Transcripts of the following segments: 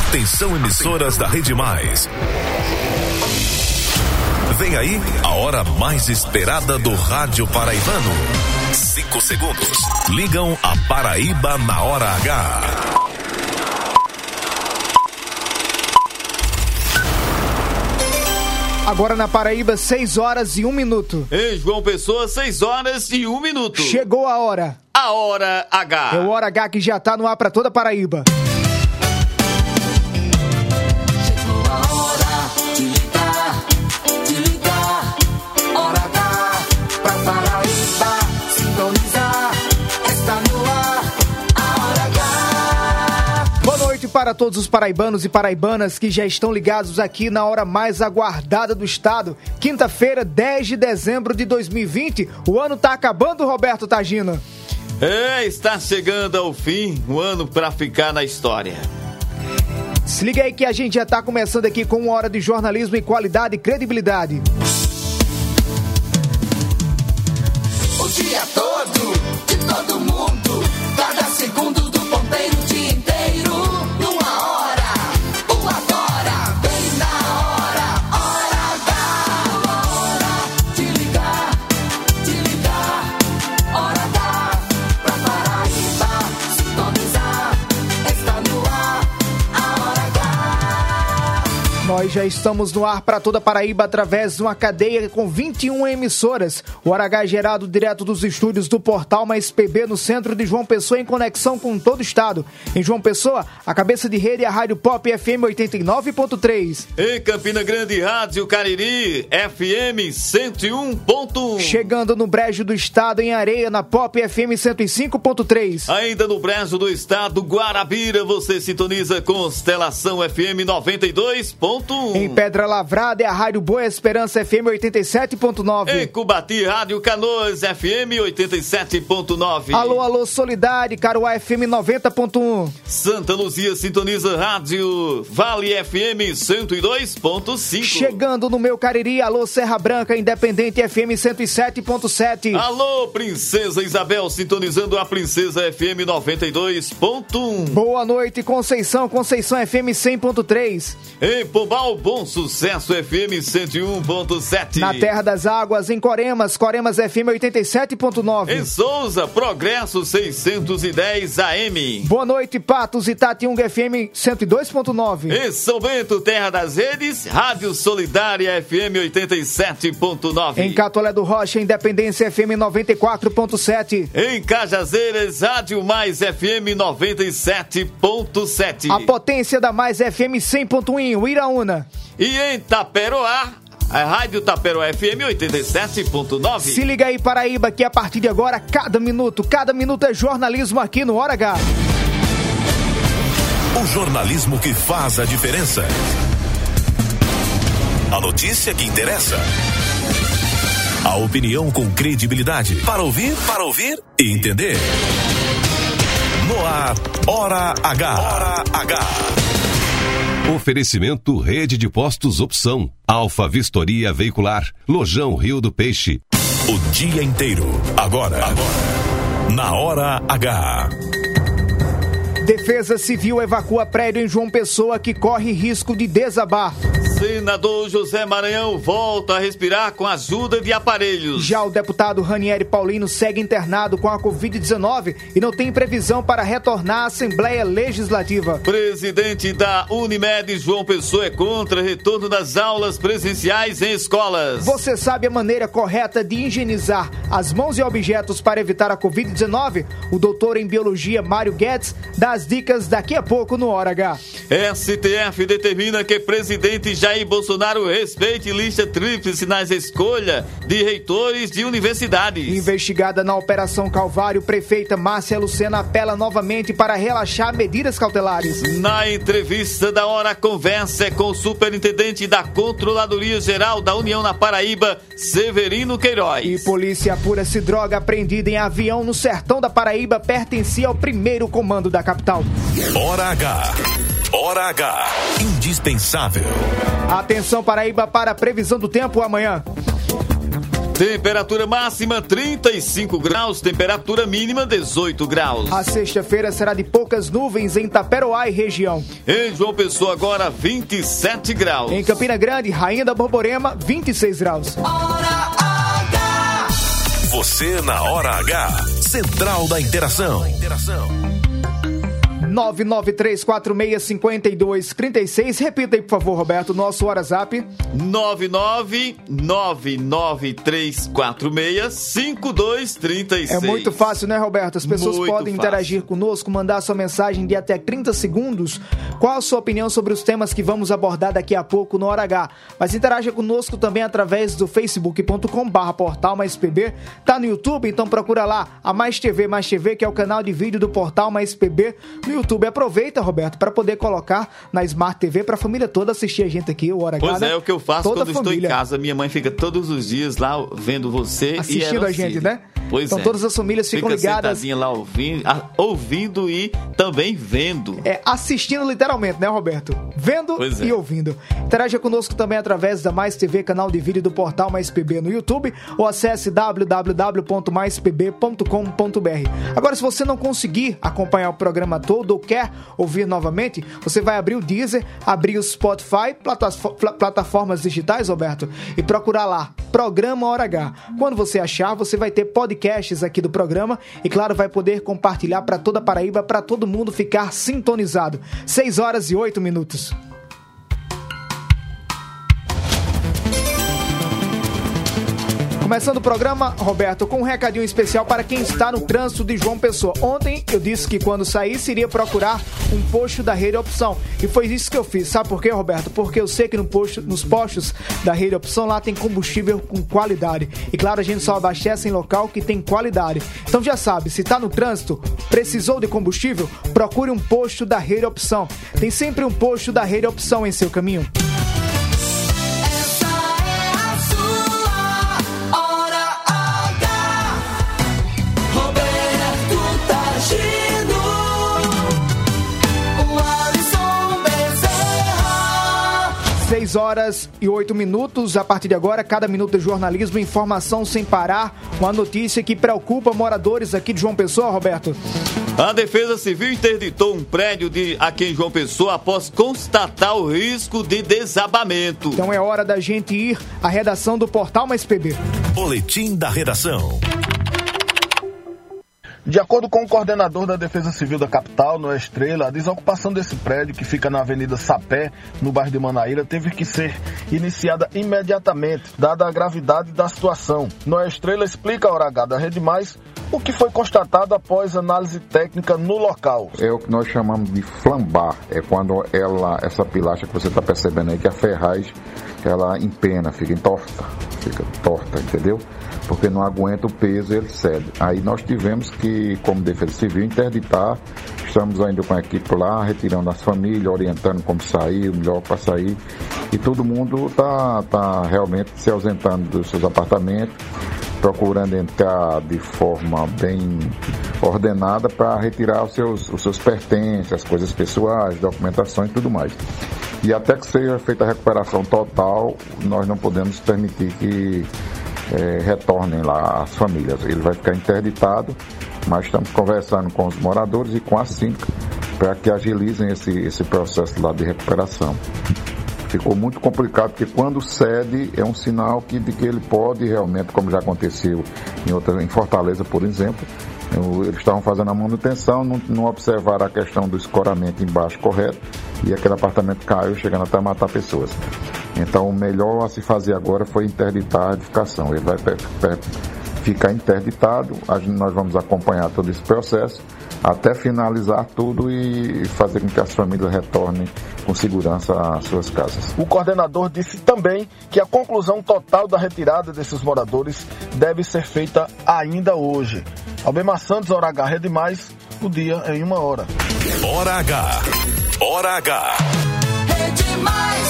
Atenção, emissoras da Rede Mais. Vem aí a hora mais esperada do rádio paraibano. 5 segundos. Ligam a Paraíba na hora H. Agora na Paraíba, 6 horas e 1 minuto. Em João Pessoa, 6 horas e 1 minuto. Chegou a hora. A hora H. É o Hora H que já tá no ar pra toda a Paraíba. Chegou a hora de ligar, Hora H pra Paraíba, sintonizar, está no ar, a Hora H. Boa noite para todos os paraibanos e paraibanas que já estão ligados aqui na hora mais aguardada do estado. Quinta-feira, 10 de dezembro de 2020. O ano tá acabando, Roberto Tagina. Está chegando ao fim, um ano pra ficar na história. Se liga aí que a gente já tá começando aqui com uma hora de jornalismo em qualidade e credibilidade. O dia todo, de todo mundo, cada segundo do ponteiro, o dia inteiro, numa hora, o agora, bem na hora, Hora H, uma hora de ligar, Hora H, pra Paraíba, sintonizar, está no ar, a Hora H. Nós já estamos no ar para toda a Paraíba através de uma cadeia com 21 emissoras. O Hora H é gerado direto dos estúdios do Portal Mais PB no centro de João Pessoa, em conexão com todo o estado. Em João Pessoa, a cabeça de rede é a Rádio Pop FM 89.3. Em Campina Grande, Rádio Cariri FM 101.1. Chegando no Brejo do Estado, em Areia, na Pop FM 105.3. Ainda no Brejo do Estado, Guarabira, você sintoniza Constelação FM 92.1. Em Pedra Lavrada é a Rádio Boa Esperança FM 87.9. Em Cubati, Rádio Canoas FM 87.9. Alô, alô, Solidade, Caruá FM 90.1. Santa Luzia sintoniza Rádio Vale FM 102.5. Chegando no meu Cariri, alô, Serra Branca, Independente FM 107.7. Alô, Princesa Isabel, sintonizando a Princesa FM 92.1. Boa noite, Conceição, Conceição FM 100.3. Em Pombal, Bom Sucesso FM 101.7. Na Terra das Águas, em Coremas, Coremas FM 87.9. Em Souza, Progresso 610 AM. Boa noite, Patos, Itatiunga FM 102.9. Em São Bento, Terra das Redes, Rádio Solidária FM 87.9. Em Catolé do Rocha, Independência FM 94.7. Em Cajazeiras, Rádio Mais FM 97.7. A potência da Mais FM 100.1 em Uiraúna. E em Taperoá, a Rádio Taperoá FM 87.9. Se liga aí, Paraíba, que a partir de agora, cada minuto é jornalismo aqui no Hora H. O jornalismo que faz a diferença. A notícia que interessa. A opinião com credibilidade. Para ouvir e entender. No ar, Hora H. Hora H. Oferecimento Rede de Postos Opção, Alfa Vistoria Veicular, Lojão Rio do Peixe. O dia inteiro, agora. Na Hora H. Defesa Civil evacua prédio em João Pessoa que corre risco de desabar. Senador José Maranhão volta a respirar com a ajuda de aparelhos. Já o deputado Ranieri Paulino segue internado com a Covid-19 e não tem previsão para retornar à Assembleia Legislativa. Presidente da Unimed João Pessoa é contra retorno das aulas presenciais em escolas. Você sabe a maneira correta de higienizar as mãos e objetos para evitar a Covid-19? O doutor em Biologia Mário Guedes dá as dicas daqui a pouco no Hora H. STF determina que presidente Jair Bolsonaro respeite lista tríplice nas escolhas de reitores de universidades. Investigada na Operação Calvário, prefeita Márcia Lucena apela novamente para relaxar medidas cautelares. Na entrevista da hora, a conversa é com o superintendente da Controladoria Geral da União na Paraíba, Severino Queiroz. E polícia apura se droga apreendida em avião no sertão da Paraíba pertencia ao primeiro comando da capital. Hora H. Hora H. Indispensável. Atenção, Paraíba, para a previsão do tempo amanhã. Temperatura máxima 35 graus, temperatura mínima 18 graus. A sexta-feira será de poucas nuvens em Taperoá e região. Em João Pessoa agora 27 graus. Em Campina Grande, Rainha da Borborema, 26 graus. Hora H. Você na Hora H. Central da Interação. 993465236. Repita aí, por favor, Roberto, nosso WhatsApp. 99993465236. É muito fácil, né, Roberto? As pessoas Muito podem fácil. interagir conosco, mandar sua mensagem de até 30 segundos. Qual a sua opinião sobre os temas que vamos abordar daqui a pouco no Hora H? Mas interaja conosco também através do facebook.com/portal Mais PB. Tá no YouTube, então procura lá a Mais TV, que é o canal de vídeo do Portal Mais PB no YouTube. Aproveita, Roberto, para poder colocar na Smart TV para a família toda assistir a gente aqui, o Hora H. Pois é, o que eu faço toda quando estou em casa. Minha mãe fica todos os dias lá vendo você assistindo a gente, né? Pois então todas as famílias ficam ligadas. Sentadinha lá ouvindo e também vendo. Assistindo literalmente, né, Roberto? Vendo e ouvindo. Interaja conosco também através da Mais TV, canal de vídeo do Portal Mais PB no YouTube, ou acesse www.maispb.com.br. Agora, se você não conseguir acompanhar o programa todo ou quer ouvir novamente, você vai abrir o Deezer, abrir o Spotify, plataformas digitais, Roberto, e procurar lá, Programa Hora H. Quando você achar, você vai ter podcasts aqui do programa e, claro, vai poder compartilhar para toda a Paraíba, para todo mundo ficar sintonizado. 6h08. Começando o programa, Roberto, com um recadinho especial para quem está no trânsito de João Pessoa. Ontem eu disse que quando saísse iria procurar um posto da Rede Opção. E foi isso que eu fiz. Sabe por quê, Roberto? Porque eu sei que nos postos da Rede Opção lá tem combustível com qualidade. E claro, a gente só abastece em local que tem qualidade. Então já sabe, se está no trânsito, precisou de combustível, procure um posto da Rede Opção. Tem sempre um posto da Rede Opção em seu caminho. Horas e 8 minutos. A partir de agora, cada minuto de jornalismo, informação sem parar. Uma notícia que preocupa moradores aqui de João Pessoa, Roberto. A Defesa Civil interditou um prédio aqui em João Pessoa após constatar o risco de desabamento. Então é hora da gente ir à redação do Portal Mais PB. Boletim da redação. De acordo com o coordenador da Defesa Civil da capital, Noé Estrela, a desocupação desse prédio, que fica na Avenida Sapé, no bairro de Manaíra, teve que ser iniciada imediatamente, dada a gravidade da situação. Noé Estrela explica à Hora H da Rede Mais o que foi constatado após análise técnica no local. É o que nós chamamos de flambar, é quando essa pilastra que você está percebendo aí, que a ferraz, ela empena, fica torta, entendeu? Porque não aguenta o peso e ele cede. Aí nós tivemos que, como Defesa Civil, interditar. Estamos ainda com a equipe lá, retirando as famílias, orientando como sair, o melhor para sair. E todo mundo está realmente se ausentando dos seus apartamentos, procurando entrar de forma bem ordenada para retirar os seus pertences, as coisas pessoais, documentação e tudo mais. E até que seja feita a recuperação total, nós não podemos permitir que retornem lá as famílias. Ele vai ficar interditado, mas estamos conversando com os moradores e com a síndica para que agilizem esse processo lá de recuperação. Ficou muito complicado, porque quando cede é um sinal de que ele pode realmente, como já aconteceu em Fortaleza, por exemplo, eles estavam fazendo a manutenção, não observaram a questão do escoramento embaixo correto, e aquele apartamento caiu, chegando até a matar pessoas. Então o melhor a se fazer agora foi interditar a edificação. Ele vai ficar interditado, nós vamos acompanhar todo esse processo até finalizar tudo e fazer com que as famílias retornem com segurança às suas casas. O coordenador disse também que a conclusão total da retirada desses moradores deve ser feita ainda hoje. Albemar Santos, Hora H, Rede Mais, o dia em 1 hora. Hora H. Hora H. Rede Mais.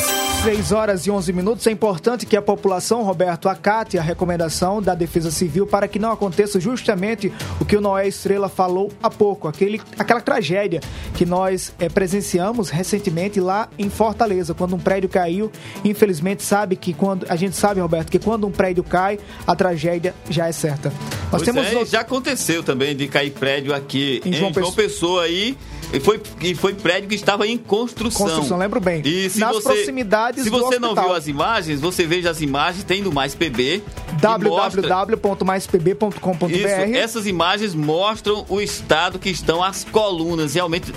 6 horas e 11 minutos. É importante que a população, Roberto, acate a recomendação da Defesa Civil para que não aconteça justamente o que o Noé Estrela falou há pouco, aquela tragédia que nós presenciamos recentemente lá em Fortaleza, quando um prédio caiu. Infelizmente, a gente sabe, Roberto, que quando um prédio cai, a tragédia já é certa. Já aconteceu também de cair prédio aqui em João Pessoa aí. E foi prédio que estava em construção. Lembro bem. E proximidades do hospital. Se você não viu as imagens, você veja as imagens, tem do Mais PB. www.maispb.com.br. Essas imagens mostram o estado que estão as colunas. Realmente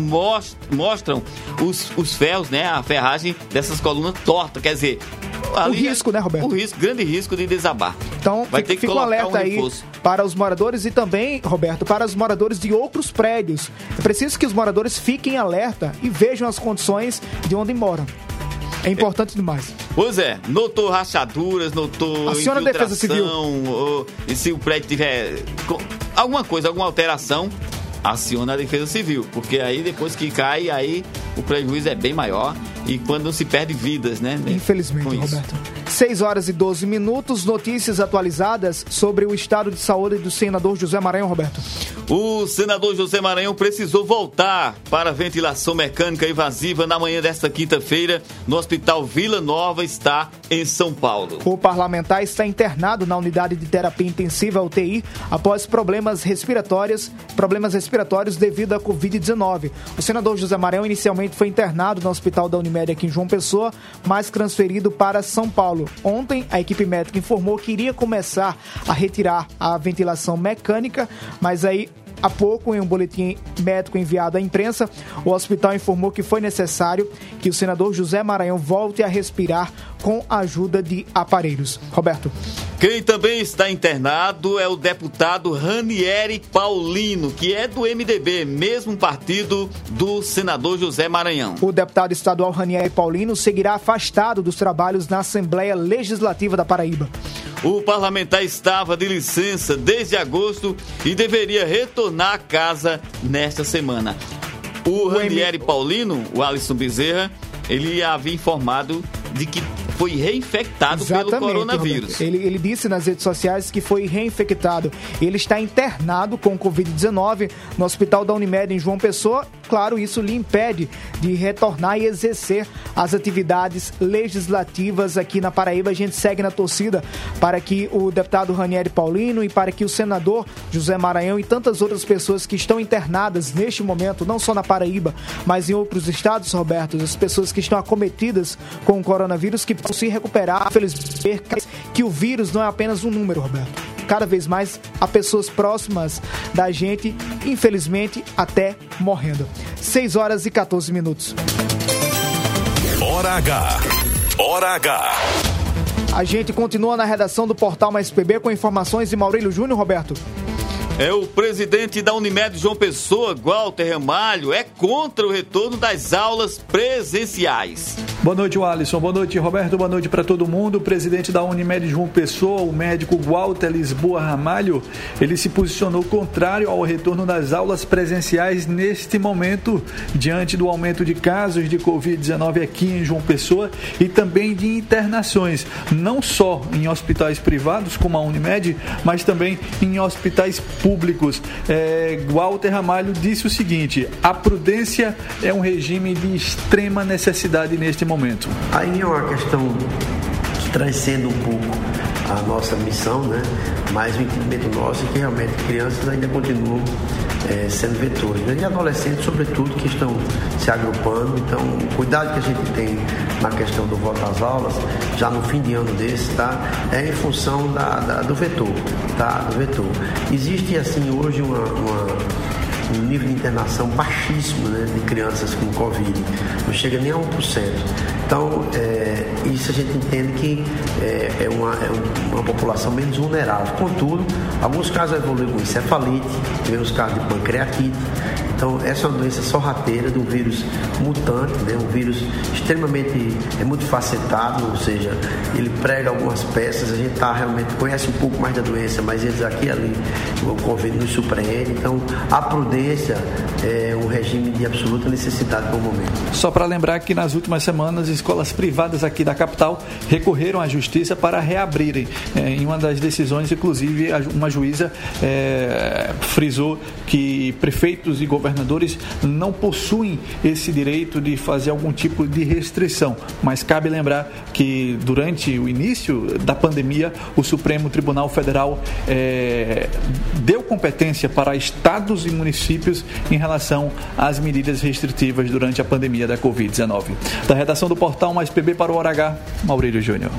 mostram os ferros, né? A ferragem dessas colunas torta. Quer dizer, o risco, né, Roberto? Grande risco de desabar. Então, fica um alerta aí para os moradores e também, Roberto, para os moradores de outros prédios. É preciso que os moradores fiquem alerta e vejam as condições de onde moram. É importante demais. Pois é, notou rachaduras, notou aciona a Defesa Civil. E se o prédio tiver alguma alteração, aciona a Defesa Civil, porque aí depois que cai, aí o prejuízo é bem maior e quando se perde vidas, né? Infelizmente, Roberto. 6 horas e 12 minutos, notícias atualizadas sobre o estado de saúde do senador José Maranhão, Roberto. O senador José Maranhão precisou voltar para a ventilação mecânica invasiva na manhã desta quinta-feira no Hospital Vila Nova, está em São Paulo. O parlamentar está internado na unidade de terapia intensiva UTI após problemas respiratórios devido à Covid-19. O senador José Maranhão inicialmente foi internado no Hospital da Unimed aqui em João Pessoa, mas transferido para São Paulo. Ontem, a equipe médica informou que iria começar a retirar a ventilação mecânica, mas aí, há pouco, em um boletim médico enviado à imprensa, o hospital informou que foi necessário que o senador José Maranhão volte a respirar com a ajuda de aparelhos. Roberto. Quem também está internado é o deputado Ranieri Paulino, que é do MDB, mesmo partido do senador José Maranhão. O deputado estadual Ranieri Paulino seguirá afastado dos trabalhos na Assembleia Legislativa da Paraíba. O parlamentar estava de licença desde agosto e deveria retornar à casa nesta semana. O Ranieri Paulino, o Alisson Bezerra, ele havia informado de que foi reinfectado pelo coronavírus. Ele disse nas redes sociais que foi reinfectado. Ele está internado com Covid-19 no Hospital da Unimed em João Pessoa. Claro, isso lhe impede de retornar e exercer as atividades legislativas aqui na Paraíba. A gente segue na torcida para que o deputado Ranieri Paulino e para que o senador José Maranhão e tantas outras pessoas que estão internadas neste momento, não só na Paraíba, mas em outros estados, Roberto, as pessoas que estão acometidas com o coronavírus, que possam se recuperar, felizmente, que o vírus não é apenas um número, Roberto. Cada vez mais há pessoas próximas da gente, infelizmente, até morrendo. 6 horas e 14 minutos. Hora H. Hora H. A gente continua na redação do Portal Mais PB com informações de Maurílio Júnior, Roberto. O presidente da Unimed João Pessoa, Walter Ramalho, é contra o retorno das aulas presenciais. Boa noite, Alisson. Boa noite, Roberto. Boa noite para todo mundo. O presidente da Unimed João Pessoa, o médico Walter Lisboa Ramalho, ele se posicionou contrário ao retorno das aulas presenciais neste momento, diante do aumento de casos de Covid-19 aqui em João Pessoa e também de internações, não só em hospitais privados como a Unimed, mas também em hospitais públicos. Walter Ramalho disse o seguinte: a prudência é um regime de extrema necessidade neste momento. Aí é uma questão que transcende um pouco a nossa missão, né? Mas o entendimento nosso é que realmente crianças ainda continuam sendo vetores, né? E adolescentes, sobretudo, que estão se agrupando. Então, o cuidado que a gente tem na questão do volta às aulas, já no fim de ano desse, tá? É em função do vetor, tá? Do vetor. Existe, assim, hoje um nível de internação baixíssimo, né, de crianças com Covid, não chega nem a 1%. Então, isso a gente entende que é uma população menos vulnerável. Contudo, alguns casos evoluem com encefalite, tivemos casos de pancreatite. Então, essa é uma doença sorrateira de um vírus mutante, né? Um vírus extremamente multifacetado, ou seja, ele prega algumas peças, a gente realmente conhece um pouco mais da doença, mas eles aqui e ali, o Covid nos surpreende. Então, a prudência é um regime de absoluta necessidade no momento. Só para lembrar que nas últimas semanas, escolas privadas aqui da capital recorreram à justiça para reabrirem. Em uma das decisões, inclusive, uma juíza frisou que prefeitos e governadores não possuem esse direito de fazer algum tipo de restrição, mas cabe lembrar que durante o início da pandemia, o Supremo Tribunal Federal deu competência para estados e municípios em relação às medidas restritivas durante a pandemia da Covid-19. Da redação do Portal Mais PB para o Hora H, Maurílio Júnior.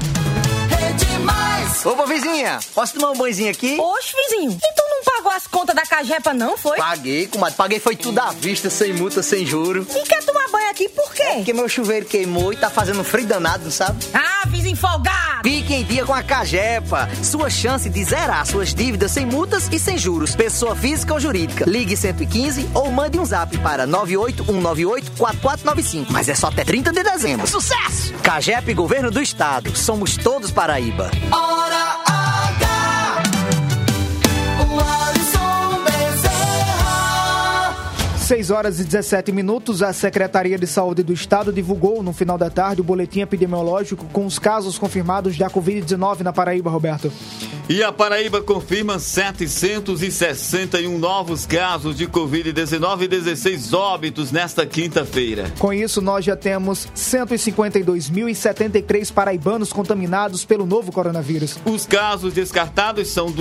Ô, vizinha, posso tomar um banhozinho aqui? Oxe, vizinho, e tu não pagou as contas da Cagepa não, foi? Paguei, comadre, paguei foi tudo à vista, sem multa, sem juro. E quer tomar banho aqui por quê? Porque meu chuveiro queimou e tá fazendo frio danado, não sabe? Ah, vizinho folgado! Fique em dia com a Cagepa. Sua chance de zerar suas dívidas sem multas e sem juros. Pessoa física ou jurídica. Ligue 115 ou mande um zap para 981984495. Mas é só até 30 de dezembro. Sucesso! Cagepa e Governo do Estado. Somos todos Paraíba. Hora H, o Alisson Bezerra. 6 horas e 17 minutos, a Secretaria de Saúde do Estado divulgou no final da tarde o boletim epidemiológico com os casos confirmados da Covid-19 na Paraíba, Roberto. E a Paraíba confirma 761 novos casos de Covid-19 e 16 óbitos nesta quinta-feira. Com isso, nós já temos 152.073 paraibanos contaminados pelo novo coronavírus. Os casos descartados são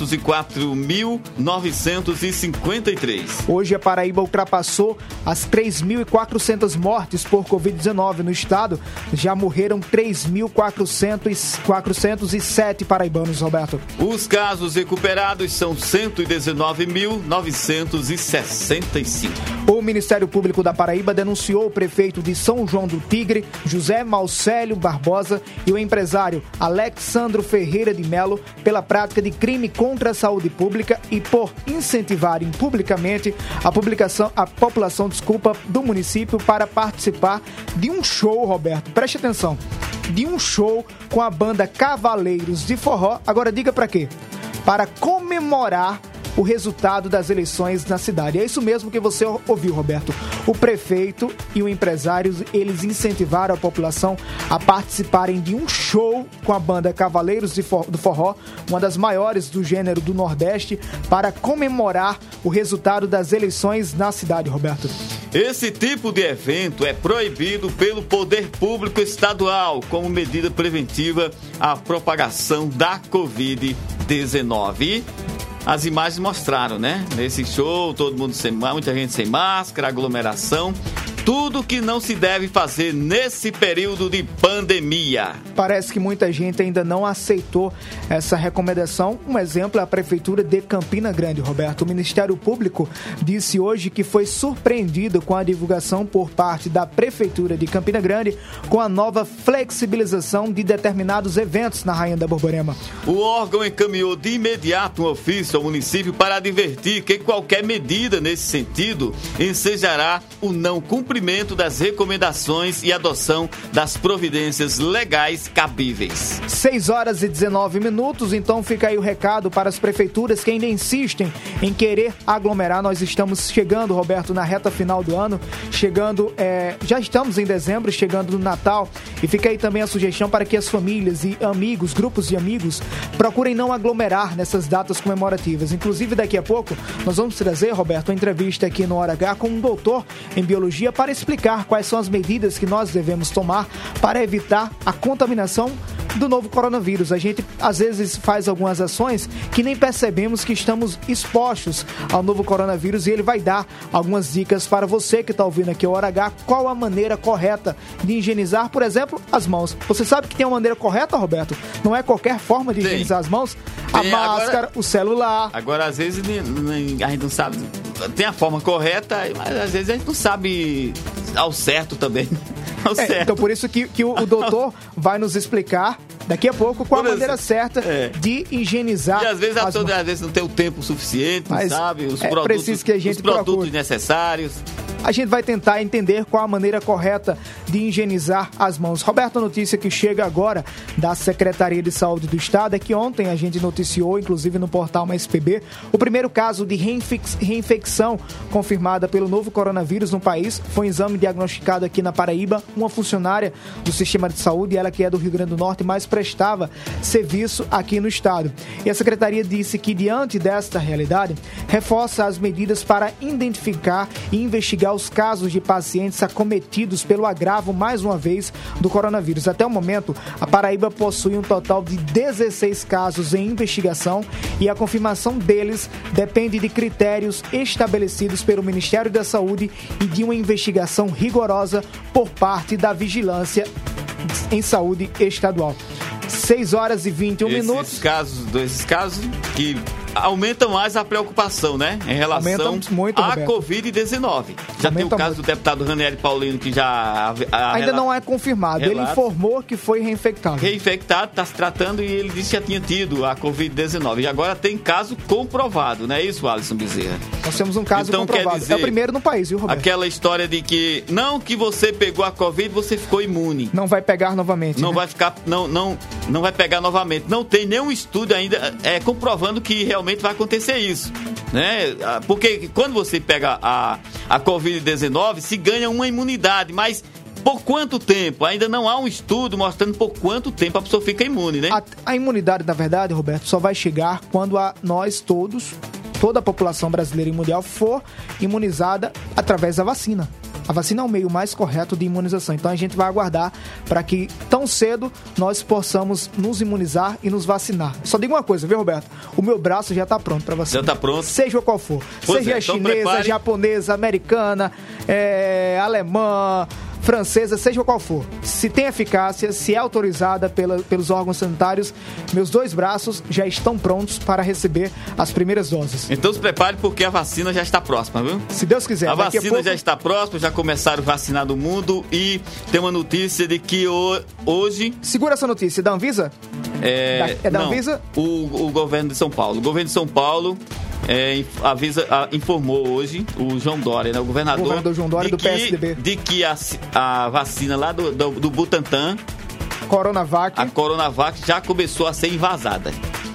204.953. Hoje, a Paraíba ultrapassou as 3.400 mortes por Covid-19 no estado. Já morreram 3.407 paraibanos, Roberto. Os casos recuperados são 119.965. O Ministério Público da Paraíba denunciou o prefeito de São João do Tigre, José Malcélio Barbosa, e o empresário Alexandro Ferreira de Melo pela prática de crime contra a saúde pública e por incentivarem publicamente a população do município para participar de um show, Roberto, preste atenção, de um show com a banda Cavaleiros de Forró. Agora diga para quê? Para comemorar o resultado das eleições na cidade. É isso mesmo que você ouviu, Roberto. O prefeito e o empresário, eles incentivaram a população a participarem de um show com a banda Cavaleiros do Forró, uma das maiores do gênero do Nordeste, para comemorar o resultado das eleições na cidade, Roberto. Esse tipo de evento é proibido pelo poder público estadual como medida preventiva à propagação da Covid-19. As imagens mostraram, né? Nesse show, todo mundo muita gente sem máscara, aglomeração. Tudo que não se deve fazer nesse período de pandemia. Parece que muita gente ainda não aceitou essa recomendação. Um exemplo é a Prefeitura de Campina Grande, Roberto. O Ministério Público disse hoje que foi surpreendido com a divulgação por parte da Prefeitura de Campina Grande com a nova flexibilização de determinados eventos na Rainha da Borborema. O órgão encaminhou de imediato um ofício ao município para advertir que qualquer medida nesse sentido ensejará o não cumprimento das recomendações e adoção das providências legais cabíveis. 6 horas e 19 minutos, então fica aí o recado para as prefeituras que ainda insistem em querer aglomerar. Nós estamos chegando, Roberto, na reta final do ano, já estamos em dezembro, chegando no Natal, e fica aí também a sugestão para que as famílias e amigos, grupos de amigos, procurem não aglomerar nessas datas comemorativas. Inclusive, daqui a pouco, nós vamos trazer, Roberto, uma entrevista aqui no Hora H com um doutor em biologia para explicar quais são as medidas que nós devemos tomar para evitar a contaminação do novo coronavírus. A gente, às vezes, faz algumas ações que nem percebemos que estamos expostos ao novo coronavírus, e ele vai dar algumas dicas para você que está ouvindo aqui o Hora H, qual a maneira correta de higienizar, por exemplo, as mãos. Você sabe que tem uma maneira correta, Roberto? Não é qualquer forma de higienizar as mãos? A máscara, o celular. Agora, às vezes, a gente não sabe. Tem a forma correta, mas às vezes a gente não sabe ao certo também. Então por isso que o doutor vai nos explicar daqui a pouco qual a maneira certa de higienizar. E às vezes não tem o tempo suficiente, mas sabe? Os produtos necessários. A gente vai tentar entender qual a maneira correta de higienizar as mãos. Roberto, a notícia que chega agora da Secretaria de Saúde do Estado é que ontem a gente noticiou, inclusive no portal Mais PB, o primeiro caso de reinfecção confirmada pelo novo coronavírus no país. Foi um exame diagnosticado aqui na Paraíba, uma funcionária do sistema de saúde, ela que é do Rio Grande do Norte, mas prestava serviço aqui no estado. E a Secretaria disse que, diante desta realidade, reforça as medidas para identificar e investigar os casos de pacientes acometidos pelo agravo, mais uma vez, do coronavírus. Até o momento, a Paraíba possui um total de 16 casos em investigação e a confirmação deles depende de critérios estabelecidos pelo Ministério da Saúde e de uma investigação rigorosa por parte da Vigilância em Saúde Estadual. 6 horas e 21 minutos. Esses casos que aumentam mais a preocupação, né? Em relação à Covid-19. Já tem o caso do deputado Ranieri Paulino, que já... Ainda não é confirmado. Ele informou que foi reinfectado. Reinfectado, está se tratando e ele disse que já tinha tido a Covid-19. E agora tem caso comprovado, não é isso, Alisson Bezerra? Nós temos um caso comprovado. Quer dizer, é o primeiro no país, viu, Roberto? Aquela história de que não que você pegou a Covid, você ficou imune. Não vai pegar novamente. Não, né? vai ficar... Não vai pegar novamente. Não tem nenhum estudo ainda comprovando que realmente vai acontecer isso, né? Porque quando você pega a Covid-19, se ganha uma imunidade, mas por quanto tempo? Ainda não há um estudo mostrando por quanto tempo a pessoa fica imune, né? A imunidade, na verdade, Roberto, só vai chegar quando nós todos, toda a população brasileira e mundial, for imunizada através da vacina. A vacina é o meio mais correto de imunização. Então a gente vai aguardar para que tão cedo nós possamos nos imunizar e nos vacinar. Só digo uma coisa, viu, Roberto? O meu braço já está pronto para vacina. Já está pronto? Seja qual for. Seja chinesa, japonesa, americana, alemã, francesa, seja qual for. Se tem eficácia, se é autorizada pelos órgãos sanitários, meus 2 braços já estão prontos para receber as primeiras doses. Então se prepare porque a vacina já está próxima, viu? Se Deus quiser. A vacina já está próxima, já começaram a vacinar no mundo e tem uma notícia de que hoje... Segura essa notícia, da Anvisa? É da Anvisa? O governo de São Paulo. O governo de São Paulo... informou hoje o João Dória, né, o governador João Dória do PSDB, de que a vacina lá do Butantan, a Coronavac, já começou a ser invasada.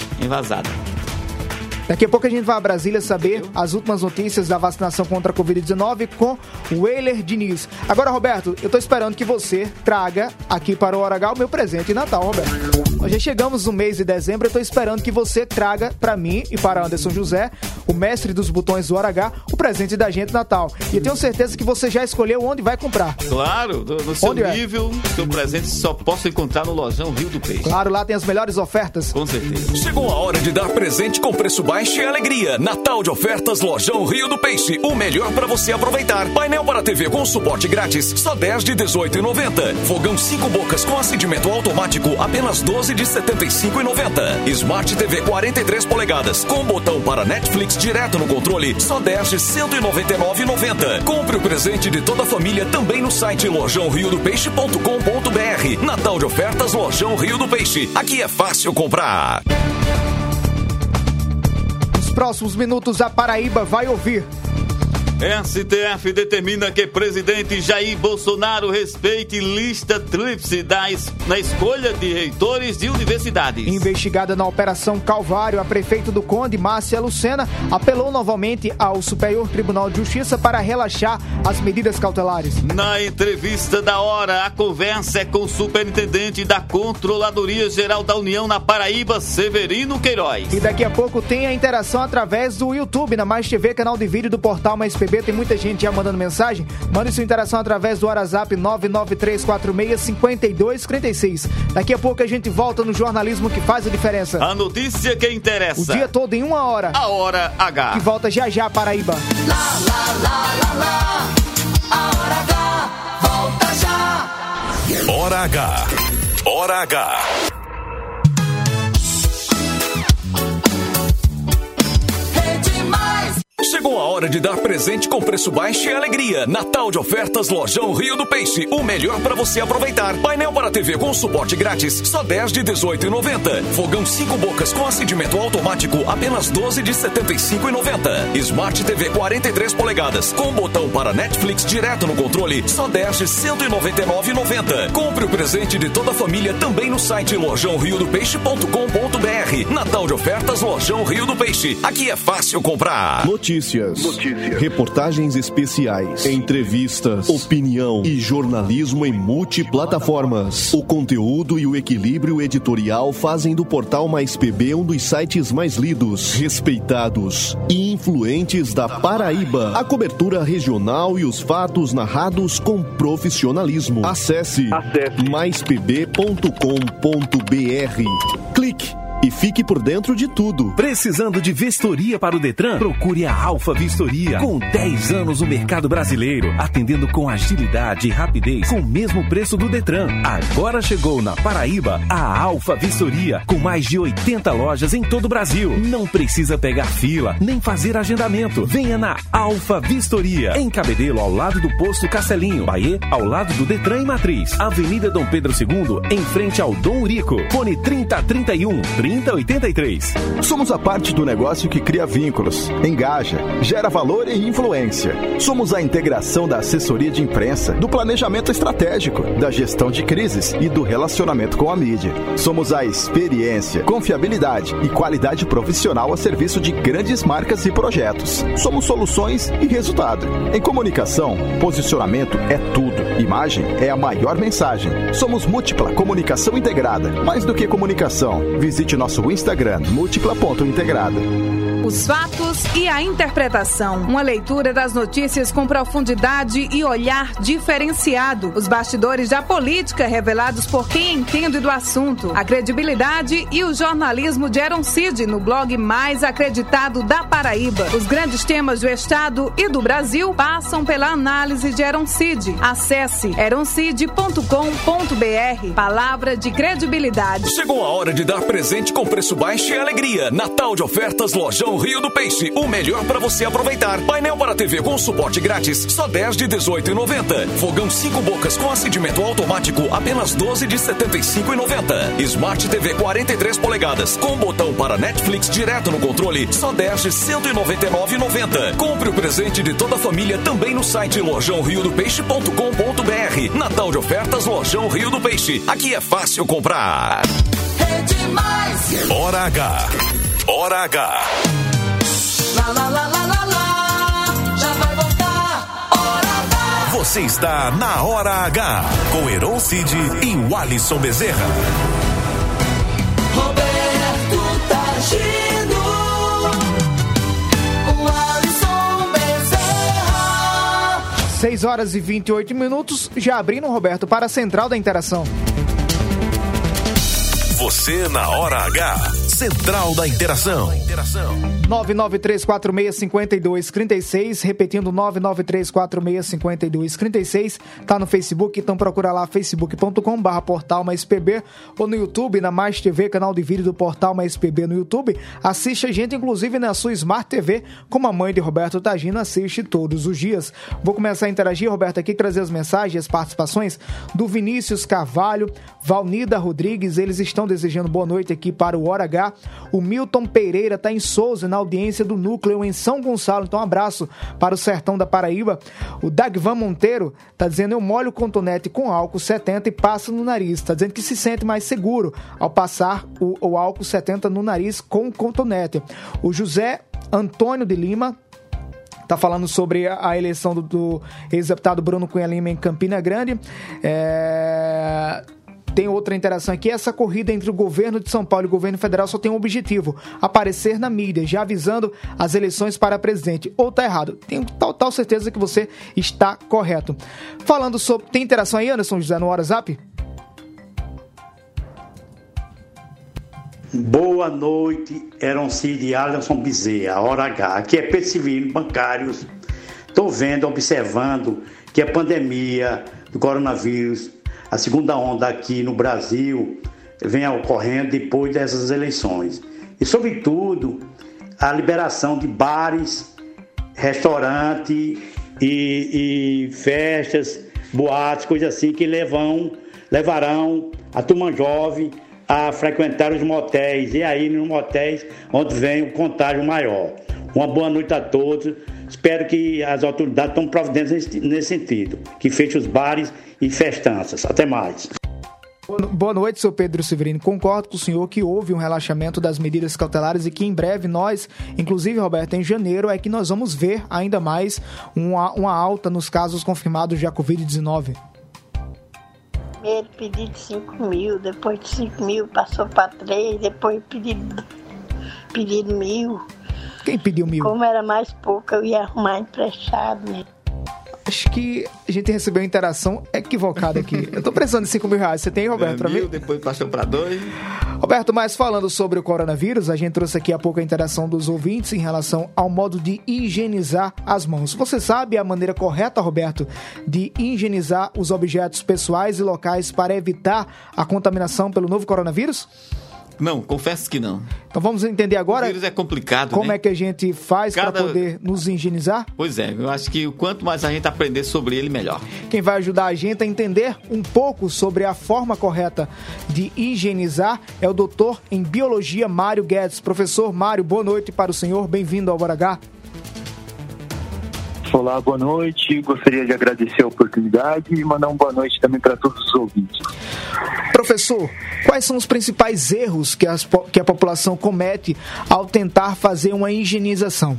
Daqui a pouco a gente vai a Brasília saber as últimas notícias da vacinação contra a Covid-19 com o Weiler Diniz. Agora, Roberto, eu tô esperando que você traga aqui para o Hora H o meu presente de Natal, Roberto. Nós já chegamos no mês de dezembro, eu tô esperando que você traga para mim e para Anderson José, o mestre dos botões do Hora H, o presente da gente de Natal. E eu tenho certeza que você já escolheu onde vai comprar. Claro, no seu nível, seu presente só posso encontrar no Lojão Rio do Peixe. Claro, lá tem as melhores ofertas. Com certeza. Chegou a hora de dar presente com preço baixo e alegria. Natal de ofertas Lojão Rio do Peixe. O melhor para você aproveitar. Painel para TV com suporte grátis, só 10 de R$18,90. Fogão 5 bocas com acendimento automático, apenas 12 de R$75,90. Smart TV 43 polegadas com botão para Netflix direto no controle, só 10 de R$199,90. Compre o presente de toda a família também no site lojãoriodopeixe.com.br. Natal de ofertas Lojão Rio do Peixe. Aqui é fácil comprar. Próximos minutos a Paraíba vai ouvir. STF determina que presidente Jair Bolsonaro respeite lista tríplice na escolha de reitores de universidades. Investigada na Operação Calvário, a prefeita do Conde, Márcia Lucena, apelou novamente ao Superior Tribunal de Justiça para relaxar as medidas cautelares. Na entrevista da hora, a conversa é com o superintendente da Controladoria Geral da União na Paraíba, Severino Queiroz. E daqui a pouco tem a interação através do YouTube, na Mais TV, canal de vídeo do portal Mais PB. Tem muita gente já mandando mensagem. Mande sua interação através do WhatsApp 993465236. Daqui a pouco a gente volta no jornalismo que faz a diferença. A notícia que interessa. O dia todo em 1 hora. A Hora H. Que volta já já, Paraíba. A Hora H volta já. Hora H. Hora H. Chegou a hora de dar presente com preço baixo e alegria. Natal de ofertas Lojão Rio do Peixe. O melhor para você aproveitar. Painel para TV com suporte grátis, só 10 de R$18,90. Fogão 5 bocas com acendimento automático, apenas 12 de R$75,90. Smart TV 43 polegadas com botão para Netflix direto no controle, só 10 de R$199,90. Compre o presente de toda a família também no site lojãoriodopeixe.com.br. Natal de ofertas Lojão Rio do Peixe. Aqui é fácil comprar. Notícias, reportagens especiais, entrevistas, opinião e jornalismo em multiplataformas. O conteúdo e o equilíbrio editorial fazem do Portal Mais PB um dos sites mais lidos, respeitados e influentes da Paraíba. A cobertura regional e os fatos narrados com profissionalismo. Acesse maispb.com.br. Clique e fique por dentro de tudo. Precisando de vistoria para o Detran? Procure a Alfa Vistoria. Com 10 anos no mercado brasileiro, atendendo com agilidade e rapidez, com o mesmo preço do Detran. Agora chegou na Paraíba a Alfa Vistoria, com mais de 80 lojas em todo o Brasil. Não precisa pegar fila, nem fazer agendamento. Venha na Alfa Vistoria, em Cabedelo, ao lado do posto Castelinho. Bahia, ao lado do Detran e Matriz. Avenida Dom Pedro II, em frente ao Dom Urico. Fone 3031 3083. Somos a parte do negócio que cria vínculos, engaja, gera valor e influência. Somos a integração da assessoria de imprensa, do planejamento estratégico, da gestão de crises e do relacionamento com a mídia. Somos a experiência, confiabilidade e qualidade profissional a serviço de grandes marcas e projetos. Somos soluções e resultado. Em comunicação, posicionamento é tudo. Imagem é a maior mensagem. Somos Múltipla Comunicação Integrada. Mais do que comunicação, visite nosso Instagram, múltipla.integrada. Os fatos e a interpretação. Uma leitura das notícias com profundidade e olhar diferenciado. Os bastidores da política revelados por quem entende do assunto. A credibilidade e o jornalismo de Eron Cid no blog mais acreditado da Paraíba. Os grandes temas do Estado e do Brasil passam pela análise de Eron Cid. Acesse eroncid.com.br. Palavra de credibilidade. Chegou a hora de dar presente com preço baixo e alegria. Natal de ofertas Lojão Rio do Peixe. O melhor para você aproveitar. Painel para TV com suporte grátis, só 10 de R$18,90. Fogão 5 bocas com acendimento automático, apenas 12 de R$75,90. Smart TV 43 polegadas com botão para Netflix direto no controle, só 10 de R$199,90. Compre o presente de toda a família também no site lojãoriodopeixe.com.br. Natal de ofertas Lojão Rio do Peixe. Aqui é fácil comprar. É demais. Hora H. Hora H. Lá, lá, lá, lá, lá, lá. Já vai voltar. Hora H. Você está na Hora H com Eron Cid e Walisson Bezerra. Roberto Tagino. Walisson Bezerra. 6 horas e 28 minutos, já abrindo, Roberto, para a Central da Interação. Você na Hora H. Central da Interação. 993465236, repetindo 993465236, tá no Facebook, então procura lá facebook.com/portal mais PB ou no YouTube, na Mais TV, canal de vídeo do Portal Mais PB no YouTube. Assiste a gente, inclusive, na sua Smart TV, como a mãe de Roberto Tagino assiste todos os dias. Vou começar a interagir, Roberto, aqui, trazer as mensagens, as participações do Vinícius Carvalho, Valnida Rodrigues, eles estão desejando boa noite aqui para o Hora H. O Milton Pereira está em Souza, na audiência do Núcleo em São Gonçalo, então um abraço para o sertão da Paraíba. O Dagvan Monteiro está dizendo: eu molho o cotonete com álcool 70 e passo no nariz. Está dizendo que se sente mais seguro ao passar o álcool 70 no nariz com o cotonete. O José Antônio de Lima está falando sobre a eleição do ex-deputado Bruno Cunha Lima em Campina Grande. Tem outra interação aqui. Essa corrida entre o governo de São Paulo e o governo federal só tem um objetivo: aparecer na mídia, já avisando as eleições para presidente. Ou tá errado? Tenho total certeza que você está correto. Falando sobre... Tem interação aí, Anderson José, no WhatsApp? Boa noite, Eron Cid e Alisson Bezerra, Hora H. Aqui é Pedro Severino, bancários. Estou vendo, observando que a pandemia do coronavírus, a segunda onda aqui no Brasil, vem ocorrendo depois dessas eleições. E, sobretudo, a liberação de bares restaurante e festas, boates, coisas assim, que levarão a turma jovem a frequentar os motéis, e aí nos motéis onde vem o contágio maior. Uma boa noite a todos. Espero que as autoridades tomem providências nesse sentido, que fechem os bares e festanças. Até mais. Boa noite, seu Pedro Severino. Concordo com o senhor que houve um relaxamento das medidas cautelares e que em breve nós, inclusive, Roberto, em janeiro, é que nós vamos ver ainda mais uma alta nos casos confirmados de Covid-19. Primeiro pedido de 5 mil, depois de 5 mil passou para 3, depois pedido 1.000. Quem pediu 1.000? Como era mais pouco, eu ia arrumar emprestado, né? Acho que a gente recebeu uma interação equivocada aqui. Eu tô precisando de 5 mil reais. Você tem, Roberto, pra mim? Depois passou para 2. Roberto, mas falando sobre o coronavírus, a gente trouxe aqui há pouco a interação dos ouvintes em relação ao modo de higienizar as mãos. Você sabe a maneira correta, Roberto, de higienizar os objetos pessoais e locais para evitar a contaminação pelo novo coronavírus? Não, confesso que não. Então vamos entender agora. O vírus é complicado, como né? é que a gente faz para poder nos higienizar? Pois é, eu acho que quanto mais a gente aprender sobre ele, melhor. Quem vai ajudar a gente a entender um pouco sobre a forma correta de higienizar é o doutor em Biologia, Mário Guedes. Professor Mário, boa noite para o senhor, bem-vindo ao Hora H. Olá, boa noite. Gostaria de agradecer a oportunidade e mandar uma boa noite também para todos os ouvintes. Professor, quais são os principais erros que a população comete ao tentar fazer uma higienização?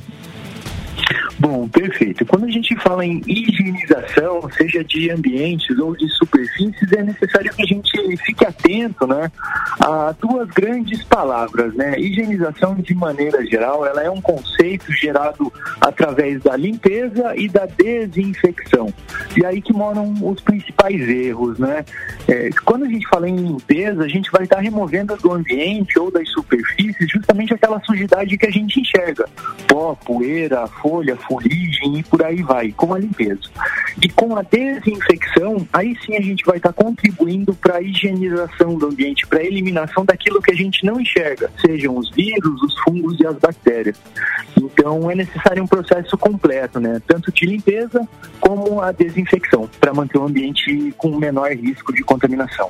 Bom, perfeito. Quando a gente fala em higienização, seja de ambientes ou de superfícies, é necessário que a gente fique atento, né, a duas grandes palavras, né? Higienização, de maneira geral, ela é um conceito gerado através da limpeza e da desinfecção. E aí que moram os principais erros, né? Quando a gente fala em limpeza, a gente vai estar removendo do ambiente ou das superfícies justamente aquela sujidade que a gente enxerga. Pó, poeira, folha, fuligem e por aí vai, com a limpeza. E com a desinfecção, aí sim a gente vai estar contribuindo para a higienização do ambiente, para a eliminação daquilo que a gente não enxerga, sejam os vírus, os fungos e as bactérias. Então é necessário um processo completo, né? Tanto de limpeza como a desinfecção, para manter o ambiente com o menor risco de contaminação.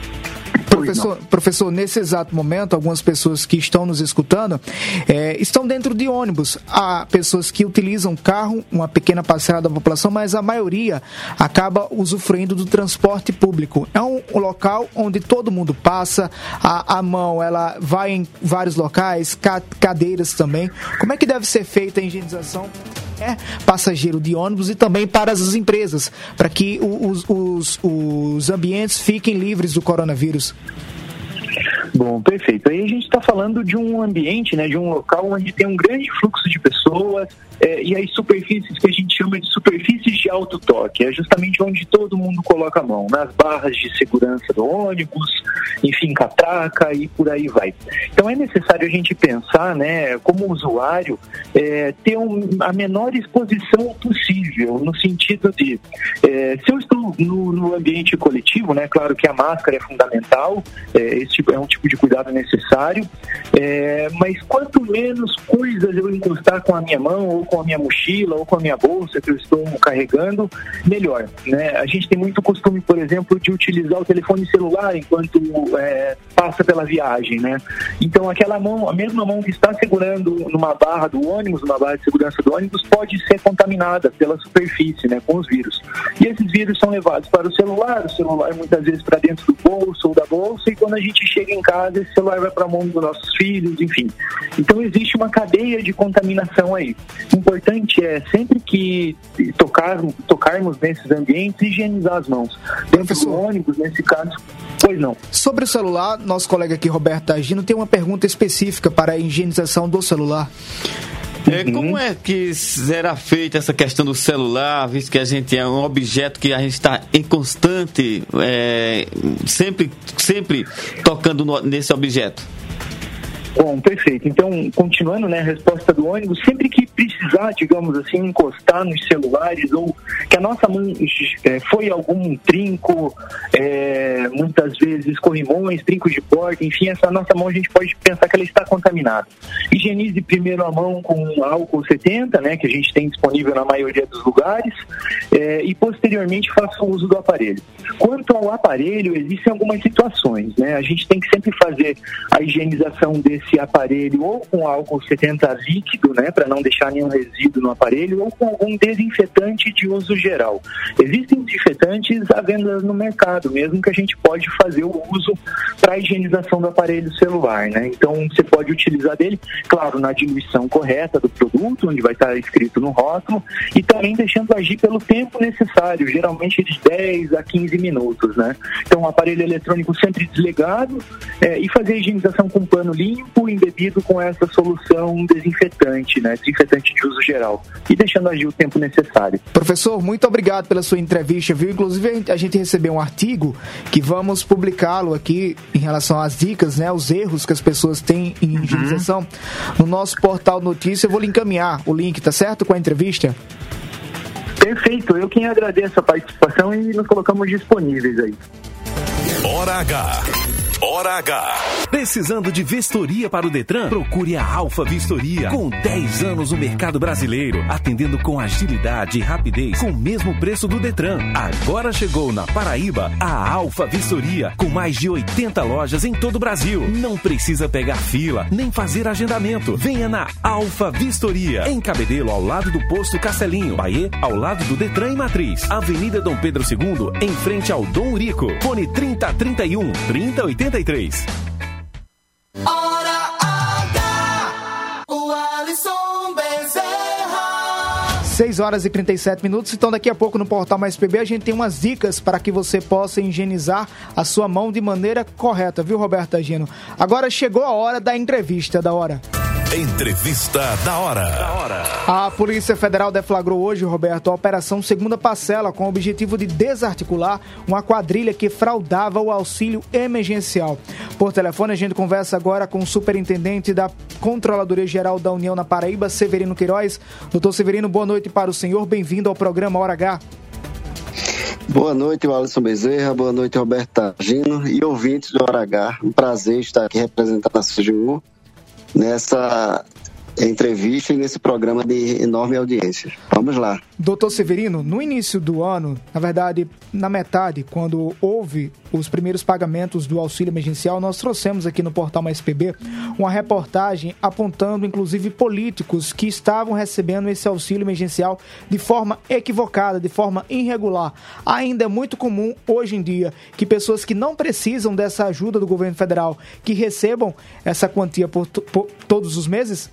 Professor, nesse exato momento, algumas pessoas que estão nos escutando estão dentro de ônibus. Há pessoas que utilizam carro, uma pequena parcela da população, mas a maioria acaba usufruindo do transporte público. É um local onde todo mundo passa, a mão ela vai em vários locais, cadeiras também. Como é que deve ser feita a higienização? Passageiro de ônibus e também para as empresas, para que os ambientes fiquem livres do coronavírus. Bom, perfeito. Aí a gente está falando de um ambiente, né, de um local onde tem um grande fluxo de pessoas e as superfícies que a gente chama de superfícies de alto toque. É justamente onde todo mundo coloca a mão, nas barras de segurança do ônibus, enfim, catraca e por aí vai. Então é necessário a gente pensar, né, como usuário, ter a menor exposição possível, no sentido de, se eu estou no ambiente coletivo, né, claro que a máscara é fundamental, esse é um tipo de cuidado necessário, mas quanto menos coisas eu encostar com a minha mão, ou com a minha mochila, ou com a minha bolsa que eu estou carregando, melhor, né? A gente tem muito costume, por exemplo, de utilizar o telefone celular enquanto passa pela viagem, né? Então aquela mão, a mesma mão que está segurando numa barra do ônibus, numa barra de segurança do ônibus, pode ser contaminada pela superfície, né, com os vírus. E esses vírus são levados para o celular muitas vezes para dentro do bolso ou da bolsa, e quando a gente chega em casa, esse celular vai para a mão dos nossos filhos, enfim. Então existe uma cadeia de contaminação aí. O importante é, sempre que tocarmos nesses ambientes, higienizar as mãos. Dentro do ônibus, nesse caso, pois não. Sobre o celular, nosso colega aqui, Roberto Agino, tem uma pergunta específica para a higienização do celular. Como é que será feita essa questão do celular, visto que a gente é um objeto que a gente está em constante, sempre tocando nesse objeto? Bom, perfeito. Então, continuando, né, a resposta do ônibus, sempre que precisar, digamos assim, encostar nos celulares, ou que a nossa mão foi algum trinco, muitas vezes vezes corrimões, trincos de porta, enfim, essa nossa mão a gente pode pensar que ela está contaminada. Higienize primeiro a mão com álcool 70, né, que a gente tem disponível na maioria dos lugares, e posteriormente faça o uso do aparelho. Quanto ao aparelho, existem algumas situações, né? A gente tem que sempre fazer a higienização desse aparelho ou com álcool 70 líquido, né, para não deixar nenhum resíduo no aparelho, ou com algum desinfetante de uso geral. Existem desinfetantes à venda no mercado, mesmo que a gente pode fazer o uso para a higienização do aparelho celular, né? Então você pode utilizar dele, claro, na diluição correta do produto, onde vai estar escrito no rótulo, e também deixando agir pelo tempo necessário, geralmente de 10 a 15 minutos, né? Então, o aparelho eletrônico sempre desligado e fazer a higienização com pano limpo, embebido com essa solução desinfetante, né? Desinfetante de uso geral, e deixando agir o tempo necessário. Professor, muito obrigado pela sua entrevista, viu? Inclusive, a gente recebeu um artigo que vamos publicá-lo aqui em relação às dicas, né? Os erros que as pessoas têm em higienização no nosso portal Notícia. Eu vou lhe encaminhar o link, tá certo? Com a entrevista. Perfeito, eu quem agradeço a participação e nos colocamos disponíveis aí. Hora H. Hora H. Precisando de vistoria para o Detran? Procure a Alfa Vistoria. Com 10 anos no mercado brasileiro, atendendo com agilidade e rapidez, com o mesmo preço do Detran. Agora chegou na Paraíba a Alfa Vistoria, com mais de 80 lojas em todo o Brasil. Não precisa pegar fila, nem fazer agendamento. Venha na Alfa Vistoria, em Cabedelo, ao lado do posto Castelinho. Bahia, ao lado do Detran e Matriz. Avenida Dom Pedro II, em frente ao Dom Urico. Fone 3031 3083. Hora H, o Alisson Bezerra. 6 horas e 37 minutos, então daqui a pouco no Portal Mais PB a gente tem umas dicas para que você possa higienizar a sua mão de maneira correta, viu, Roberto Agino? Agora chegou a hora da entrevista da hora. Entrevista da hora. A Polícia Federal deflagrou hoje, Roberto, a Operação Segunda Parcela, com o objetivo de desarticular uma quadrilha que fraudava o auxílio emergencial. Por telefone, a gente conversa agora com o superintendente da Controladoria Geral da União na Paraíba, Severino Queiroz. Doutor Severino, boa noite para o senhor. Bem-vindo ao programa Hora H. Boa noite, Alisson Bezerra. Boa noite, Roberto Agino e ouvintes do Hora H. Um prazer estar aqui representando a CGU nessa entrevista e nesse programa de enorme audiência. Vamos lá. Doutor Severino, no início do ano, na verdade, na metade, quando houve os primeiros pagamentos do auxílio emergencial, nós trouxemos aqui no Portal Mais PB uma reportagem apontando, inclusive, políticos que estavam recebendo esse auxílio emergencial de forma equivocada, de forma irregular. Ainda é muito comum, hoje em dia, que pessoas que não precisam dessa ajuda do governo federal, que recebam essa quantia por todos os meses?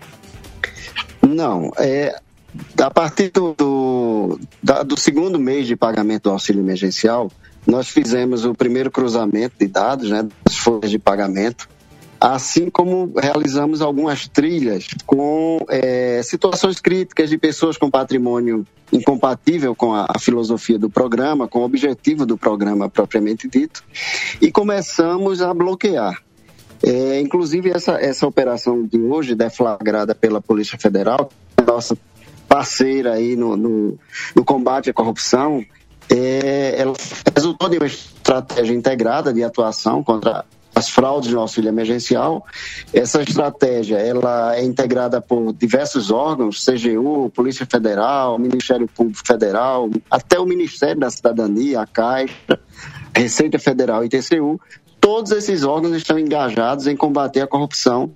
Não, a partir do segundo mês de pagamento do auxílio emergencial, nós fizemos o primeiro cruzamento de dados, né, das folhas de pagamento, assim como realizamos algumas trilhas com situações críticas de pessoas com patrimônio incompatível com a filosofia do programa, com o objetivo do programa propriamente dito, e começamos a bloquear. Inclusive essa operação de hoje, deflagrada pela Polícia Federal, nossa parceira aí no combate à corrupção, ela resultou de uma estratégia integrada de atuação contra as fraudes no auxílio emergencial. Essa estratégia ela é integrada por diversos órgãos, CGU, Polícia Federal, Ministério Público Federal, até o Ministério da Cidadania, a Caixa, Receita Federal e TCU. Todos esses órgãos estão engajados em combater a corrupção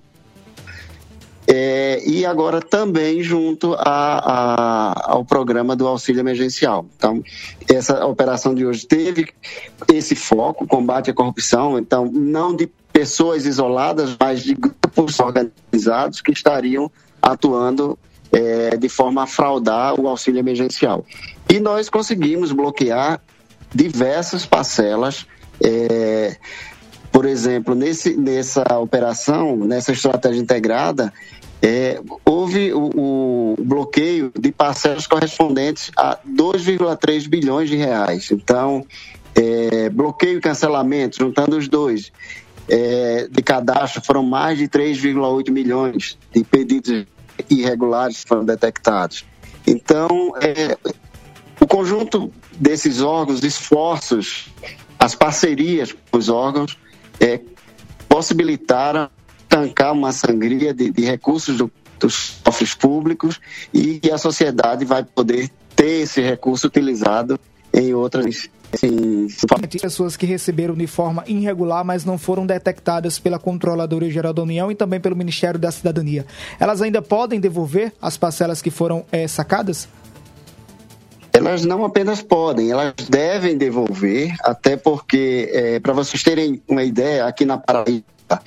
e agora também junto ao programa do auxílio emergencial. Então, essa operação de hoje teve esse foco, combate à corrupção, então não de pessoas isoladas, mas de grupos organizados que estariam atuando de forma a fraudar o auxílio emergencial. E nós conseguimos bloquear diversas parcelas. Por exemplo, nessa operação, nessa estratégia integrada, houve o bloqueio de parcelas correspondentes a 2,3 bilhões de reais. Então, bloqueio e cancelamento, juntando os dois, de cadastro, foram mais de 3,8 milhões de pedidos irregulares que foram detectados. Então, o conjunto desses órgãos, esforços as parcerias com os órgãos possibilitaram tancar uma sangria de recursos dos cofres públicos, e a sociedade vai poder ter esse recurso utilizado em outras... Pessoas que receberam de forma irregular, mas não foram detectadas pela Controladoria Geral da União e também pelo Ministério da Cidadania, elas ainda podem devolver as parcelas que foram sacadas? Elas não apenas podem, elas devem devolver, até porque, para vocês terem uma ideia, aqui na Paraíba,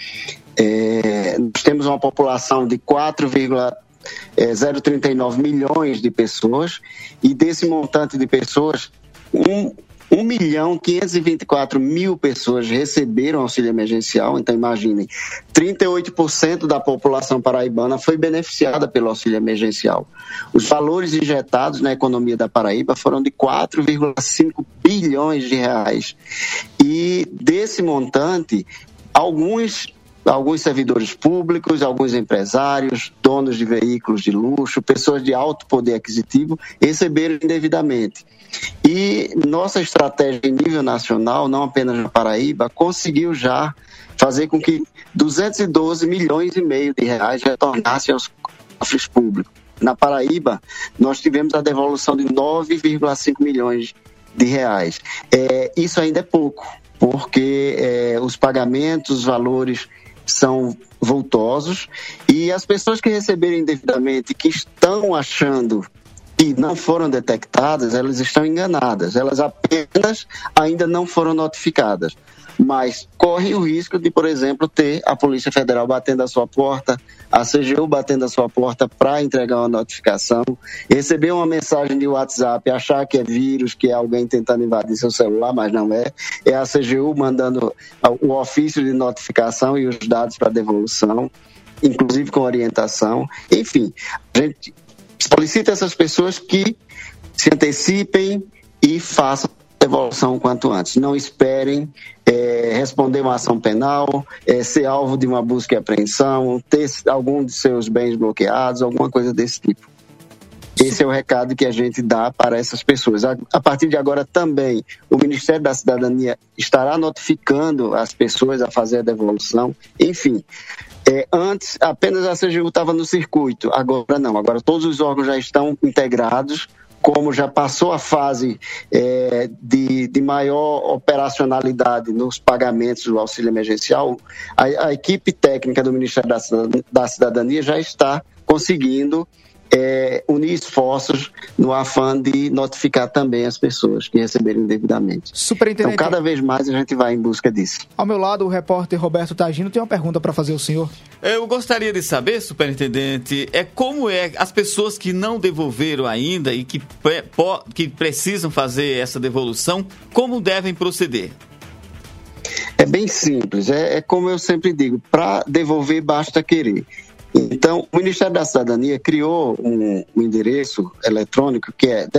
nós temos uma população de 4,039 milhões de pessoas, e desse montante de pessoas, 1.524.000 pessoas receberam auxílio emergencial. Então imaginem, 38% da população paraibana foi beneficiada pelo auxílio emergencial. Os valores injetados na economia da Paraíba foram de 4,5 bilhões de reais. E desse montante, alguns servidores públicos, alguns empresários, donos de veículos de luxo, pessoas de alto poder aquisitivo receberam indevidamente. E nossa estratégia em nível nacional, não apenas na Paraíba, conseguiu já fazer com que 212 milhões e meio de reais retornassem aos cofres públicos. Na Paraíba, nós tivemos a devolução de 9,5 milhões de reais. Isso ainda é pouco, porque os pagamentos, os valores são vultosos, e as pessoas que receberam indevidamente, que estão achando que não foram detectadas, elas estão enganadas, elas apenas ainda não foram notificadas, mas correm o risco de, por exemplo, ter a Polícia Federal batendo a sua porta, a CGU batendo a sua porta para entregar uma notificação, receber uma mensagem de WhatsApp, achar que é vírus, que é alguém tentando invadir seu celular, mas não é a CGU mandando o ofício de notificação e os dados para devolução, inclusive com orientação. Enfim, a gente solicita essas pessoas que se antecipem e façam a devolução o quanto antes. Não esperem responder uma ação penal, ser alvo de uma busca e apreensão, ter algum de seus bens bloqueados, alguma coisa desse tipo. Esse é o recado que a gente dá para essas pessoas. A partir de agora também, o Ministério da Cidadania estará notificando as pessoas a fazer a devolução. Enfim, antes apenas a CGU estava no circuito, agora não. Agora todos os órgãos já estão integrados, como já passou a fase de maior operacionalidade nos pagamentos do auxílio emergencial, a equipe técnica do Ministério da Cidadania já está conseguindo unir esforços no afã de notificar também as pessoas que receberam indevidamente. Superintendente, então, cada vez mais a gente vai em busca disso. Ao meu lado, o repórter Roberto Tagino tem uma pergunta para fazer ao senhor. Eu gostaria de saber, superintendente, como as pessoas que não devolveram ainda e que precisam fazer essa devolução, como devem proceder? É bem simples, é como eu sempre digo, para devolver basta querer. Então, o Ministério da Cidadania criou um endereço eletrônico que é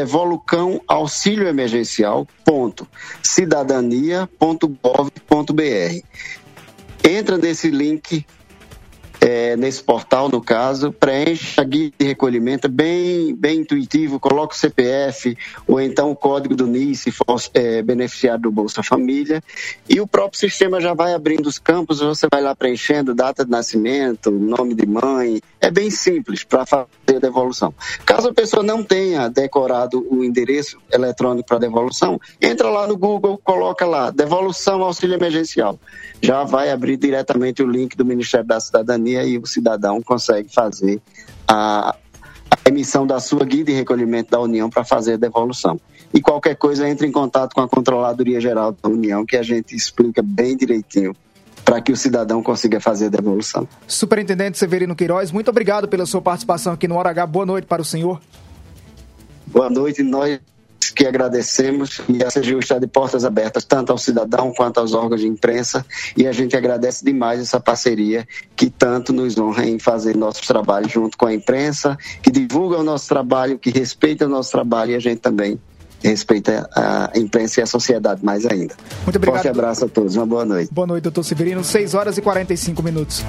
devolucãoauxilioemergencial.cidadania.gov.br. Entra nesse link, nesse portal, no caso, preenche a guia de recolhimento, bem intuitivo, coloca o CPF ou então o código do NIS, se for beneficiário do Bolsa Família, e o próprio sistema já vai abrindo os campos, você vai lá preenchendo data de nascimento, nome de mãe, é bem simples para fazer a devolução. Caso a pessoa não tenha decorado o endereço eletrônico para devolução, entra lá no Google, coloca lá, devolução auxílio emergencial. Já vai abrir diretamente o link do Ministério da Cidadania e o cidadão consegue fazer a emissão da sua guia de recolhimento da União para fazer a devolução. E qualquer coisa, entre em contato com a Controladoria Geral da União, que a gente explica bem direitinho para que o cidadão consiga fazer a devolução. Superintendente Severino Queiroz, muito obrigado pela sua participação aqui no Hora H. Boa noite para o senhor. Boa noite, nós que agradecemos, e a CGU está de portas abertas tanto ao cidadão quanto aos órgãos de imprensa, e a gente agradece demais essa parceria que tanto nos honra em fazer nossos trabalhos junto com a imprensa, que divulga o nosso trabalho, que respeita o nosso trabalho, e a gente também respeita a imprensa e a sociedade mais ainda. Muito obrigado. Forte abraço a todos, uma boa noite. Boa noite, doutor Severino, 6h45.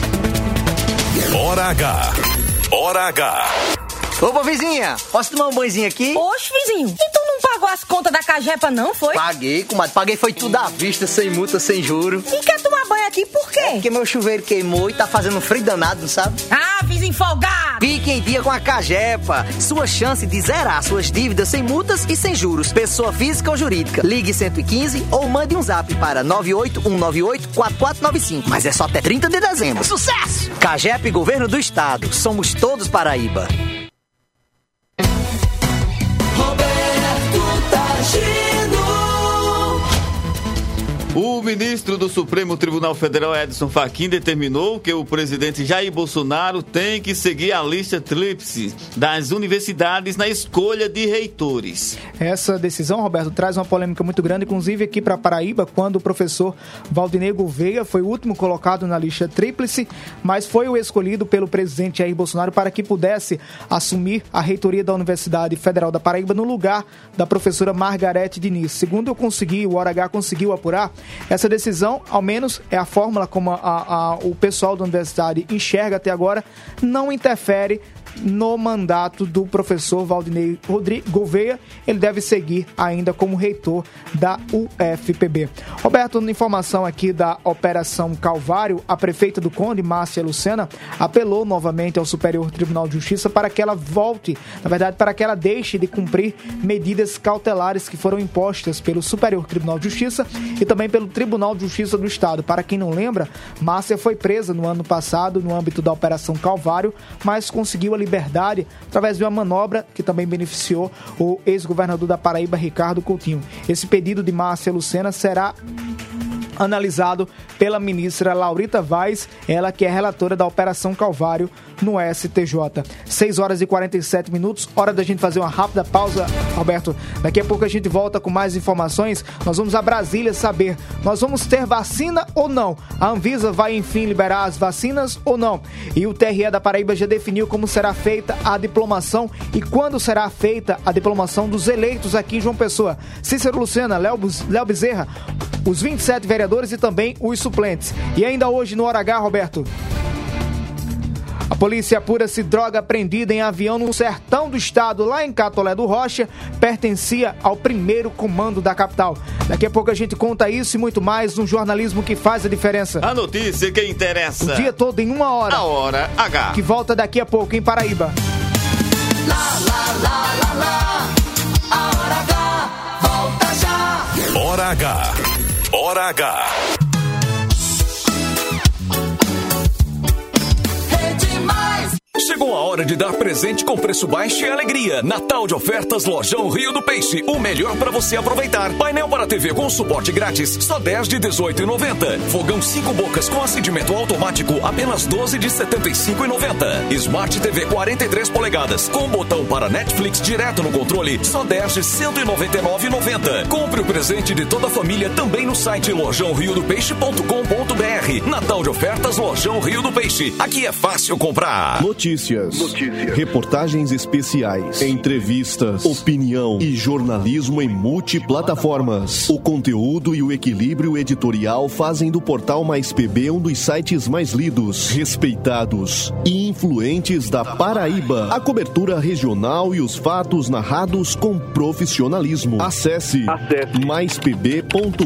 Hora H. Hora H. Opa, vizinha, posso tomar um banhozinho aqui? Oxe, vizinho, e tu não pagou as contas da Cagepa, não foi? Paguei, comadre. Paguei foi tudo à vista, sem multa, sem juro. E quer tomar banho aqui por quê? É porque meu chuveiro queimou e tá fazendo frio danado, sabe? Ah, vizinho folgado! Fique em dia com a Cagepa. Sua chance de zerar suas dívidas sem multas e sem juros. Pessoa física ou jurídica. Ligue 115 ou mande um zap para 981984495. Mas é só até 30 de dezembro. Sucesso! Cagepa e Governo do Estado. Somos todos Paraíba. O ministro do Supremo Tribunal Federal, Edson Fachin, determinou que o presidente Jair Bolsonaro tem que seguir a lista tríplice das universidades na escolha de reitores. Essa decisão, Roberto, traz uma polêmica muito grande, inclusive aqui para Paraíba, quando o professor Valdinei Gouveia foi o último colocado na lista tríplice, mas foi o escolhido pelo presidente Jair Bolsonaro para que pudesse assumir a reitoria da Universidade Federal da Paraíba no lugar da professora Margarete Diniz. Segundo eu consegui, o Hora H conseguiu apurar, essa decisão, ao menos é a fórmula como o pessoal da universidade enxerga até agora, não interfere no mandato do professor Valdinei Gouveia. Ele deve seguir ainda como reitor da UFPB. Roberto, informação aqui da Operação Calvário, a prefeita do Conde, Márcia Lucena, apelou novamente ao Superior Tribunal de Justiça para que ela volte, na verdade, para que ela deixe de cumprir medidas cautelares que foram impostas pelo Superior Tribunal de Justiça e também pelo Tribunal de Justiça do Estado. Para quem não lembra, Márcia foi presa no ano passado no âmbito da Operação Calvário, mas conseguiu a liberdade através de uma manobra que também beneficiou o ex-governador da Paraíba, Ricardo Coutinho.Esse pedido de Márcia Lucena será analisado pela ministra Laurita Vaz, ela que é relatora da Operação Calvário no STJ. 6 horas e 47 minutos, hora da gente fazer uma rápida pausa, Roberto. Daqui a pouco a gente volta com mais informações. Nós vamos a Brasília saber, nós vamos ter vacina ou não? A Anvisa vai enfim liberar as vacinas ou não? E o TRE da Paraíba já definiu como será feita a diplomação e quando será feita a diplomação dos eleitos aqui em João Pessoa. Cícero Lucena, Léo Bezerra, os 27 vereadores e também os suplentes. E ainda hoje no Hora H, Roberto, a polícia apura se droga apreendida em avião no sertão do estado, lá em Catolé do Rocha, pertencia ao primeiro comando da capital. Daqui a pouco a gente conta isso e muito mais no jornalismo que faz a diferença. A notícia que interessa. O dia todo em uma hora. A Hora H. Que volta daqui a pouco em Paraíba. A Hora H volta já. Hora H. Hora H. Chegou a hora de dar presente com preço baixo e alegria. Natal de ofertas Lojão Rio do Peixe. O melhor para você aproveitar. Painel para TV com suporte grátis, só 10 de 18,90. Fogão 5 bocas com acendimento automático, apenas 12 de 75,90. Smart TV 43 polegadas com botão para Netflix direto no controle, só 10 de 199,90. Compre o presente de toda a família também no site lojãoriodopeixe.com.br. Natal de ofertas Lojão Rio do Peixe. Aqui é fácil comprar. Notícias, reportagens especiais, entrevistas, opinião e jornalismo em multiplataformas. O conteúdo e o equilíbrio editorial fazem do Portal Mais PB um dos sites mais lidos, respeitados e influentes da Paraíba. A cobertura regional e os fatos narrados com profissionalismo. Acesse maispb.com.br.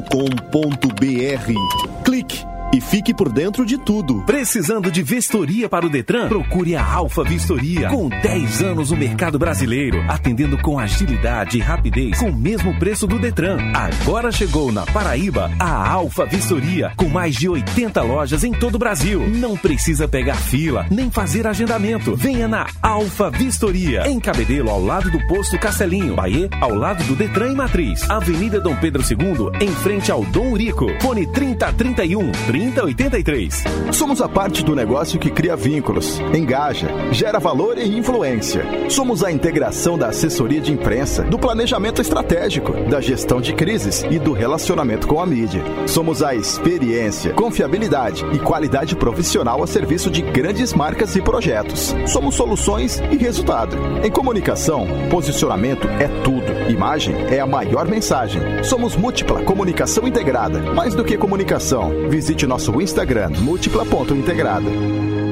Clique e fique por dentro de tudo. Precisando de vistoria para o Detran? Procure a Alfa Vistoria. Com 10 anos no mercado brasileiro, atendendo com agilidade e rapidez, com o mesmo preço do Detran. Agora chegou na Paraíba a Alfa Vistoria, com mais de 80 lojas em todo o Brasil. Não precisa pegar fila, nem fazer agendamento. Venha na Alfa Vistoria, em Cabedelo, ao lado do posto Castelinho. Bahia, ao lado do Detran e Matriz. Avenida Dom Pedro II, em frente ao Dom Urico. Fone 3031 3083. Somos a parte do negócio que cria vínculos, engaja, gera valor e influência. Somos a integração da assessoria de imprensa, do planejamento estratégico, da gestão de crises e do relacionamento com a mídia. Somos a experiência, confiabilidade e qualidade profissional a serviço de grandes marcas e projetos. Somos soluções e resultado. Em comunicação, posicionamento é tudo. Imagem é a maior mensagem. Somos Múltipla Comunicação Integrada. Mais do que comunicação, visite nosso Instagram, múltipla.integrada.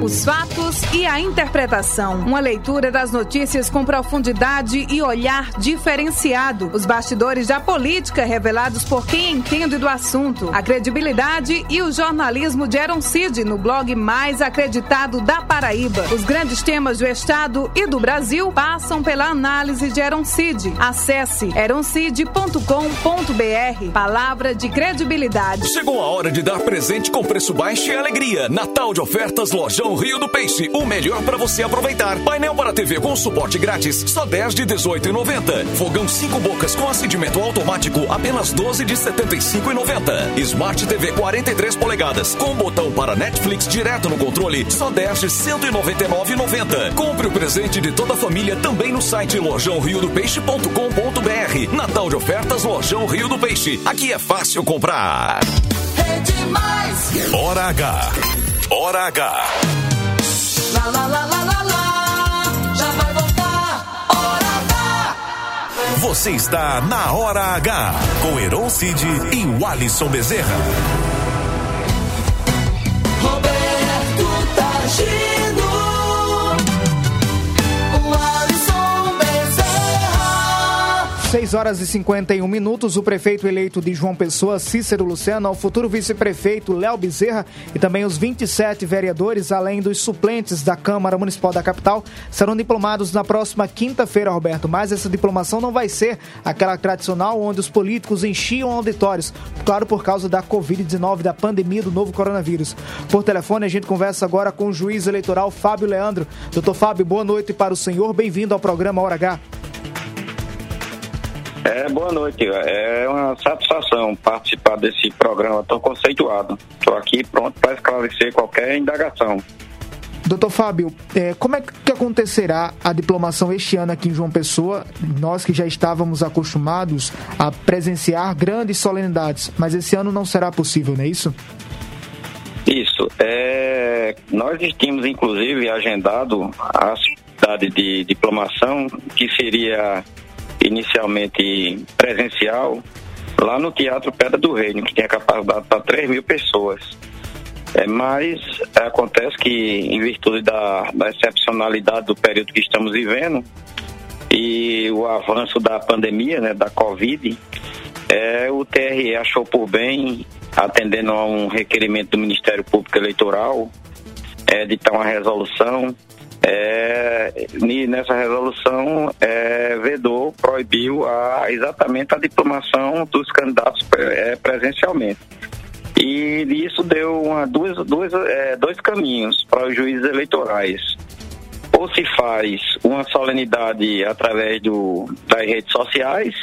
Os fatos e a interpretação. Uma leitura das notícias com profundidade e olhar diferenciado. Os bastidores da política revelados por quem entende do assunto. A credibilidade e o jornalismo de Aaron Cid no blog mais acreditado da Paraíba. Os grandes temas do Estado e do Brasil passam pela análise de Aaron Cid. Acesse aroncid.com.br. Palavra de credibilidade. Chegou a hora de dar presente com preço baixo e alegria. Natal de ofertas Lojão Rio do Peixe. O melhor para você aproveitar. Painel para TV com suporte grátis, só 10 de R$18,90. Fogão 5 bocas com acendimento automático, apenas 12 de R$75,90. Smart TV 43 polegadas com botão para Netflix direto no controle, só 10 de R$199,90. Compre o presente de toda a família também no site lojãoriodopeixe.com.br. Natal de ofertas Lojão Rio do Peixe. Aqui é fácil comprar. É demais. Hora H. Hora H. Lá, lá, lá, lá, lá, lá. Já vai voltar. Hora H. Você está na Hora H com Heron Cid e o Alisson Bezerra. Roberto Tagino. O Alisson Bezerra. 6 horas e 51 minutos, o prefeito eleito de João Pessoa, Cícero Lucena, o futuro vice-prefeito Léo Bezerra e também os 27 vereadores, além dos suplentes da Câmara Municipal da capital, serão diplomados na próxima quinta-feira, Roberto. Mas essa diplomação não vai ser aquela tradicional onde os políticos enchiam auditórios, claro, por causa da Covid-19, da pandemia do novo coronavírus. Por telefone, a gente conversa agora com o juiz eleitoral Fábio Leandro. Doutor Fábio, boa noite para o senhor, bem-vindo ao programa Hora H. Boa noite. É uma satisfação participar desse programa tão conceituado. Estou aqui pronto para esclarecer qualquer indagação. Doutor Fábio, como é que acontecerá a diplomação este ano aqui em João Pessoa? Nós que já estávamos acostumados a presenciar grandes solenidades, mas esse ano não será possível, não é isso? Isso. Nós tínhamos, inclusive, agendado a atividade de diplomação, que seria inicialmente presencial, lá no Teatro Pedra do Reino, que tinha capacidade para 3.000 pessoas. Mas acontece que, em virtude da excepcionalidade do período que estamos vivendo e o avanço da pandemia, né, da Covid, o TRE achou por bem, atendendo a um requerimento do Ministério Público Eleitoral, editar uma resolução. Nessa resolução proibiu exatamente a diplomação dos candidatos presencialmente. E isso deu dois caminhos para os juízes eleitorais. Ou se faz uma solenidade através das redes sociais,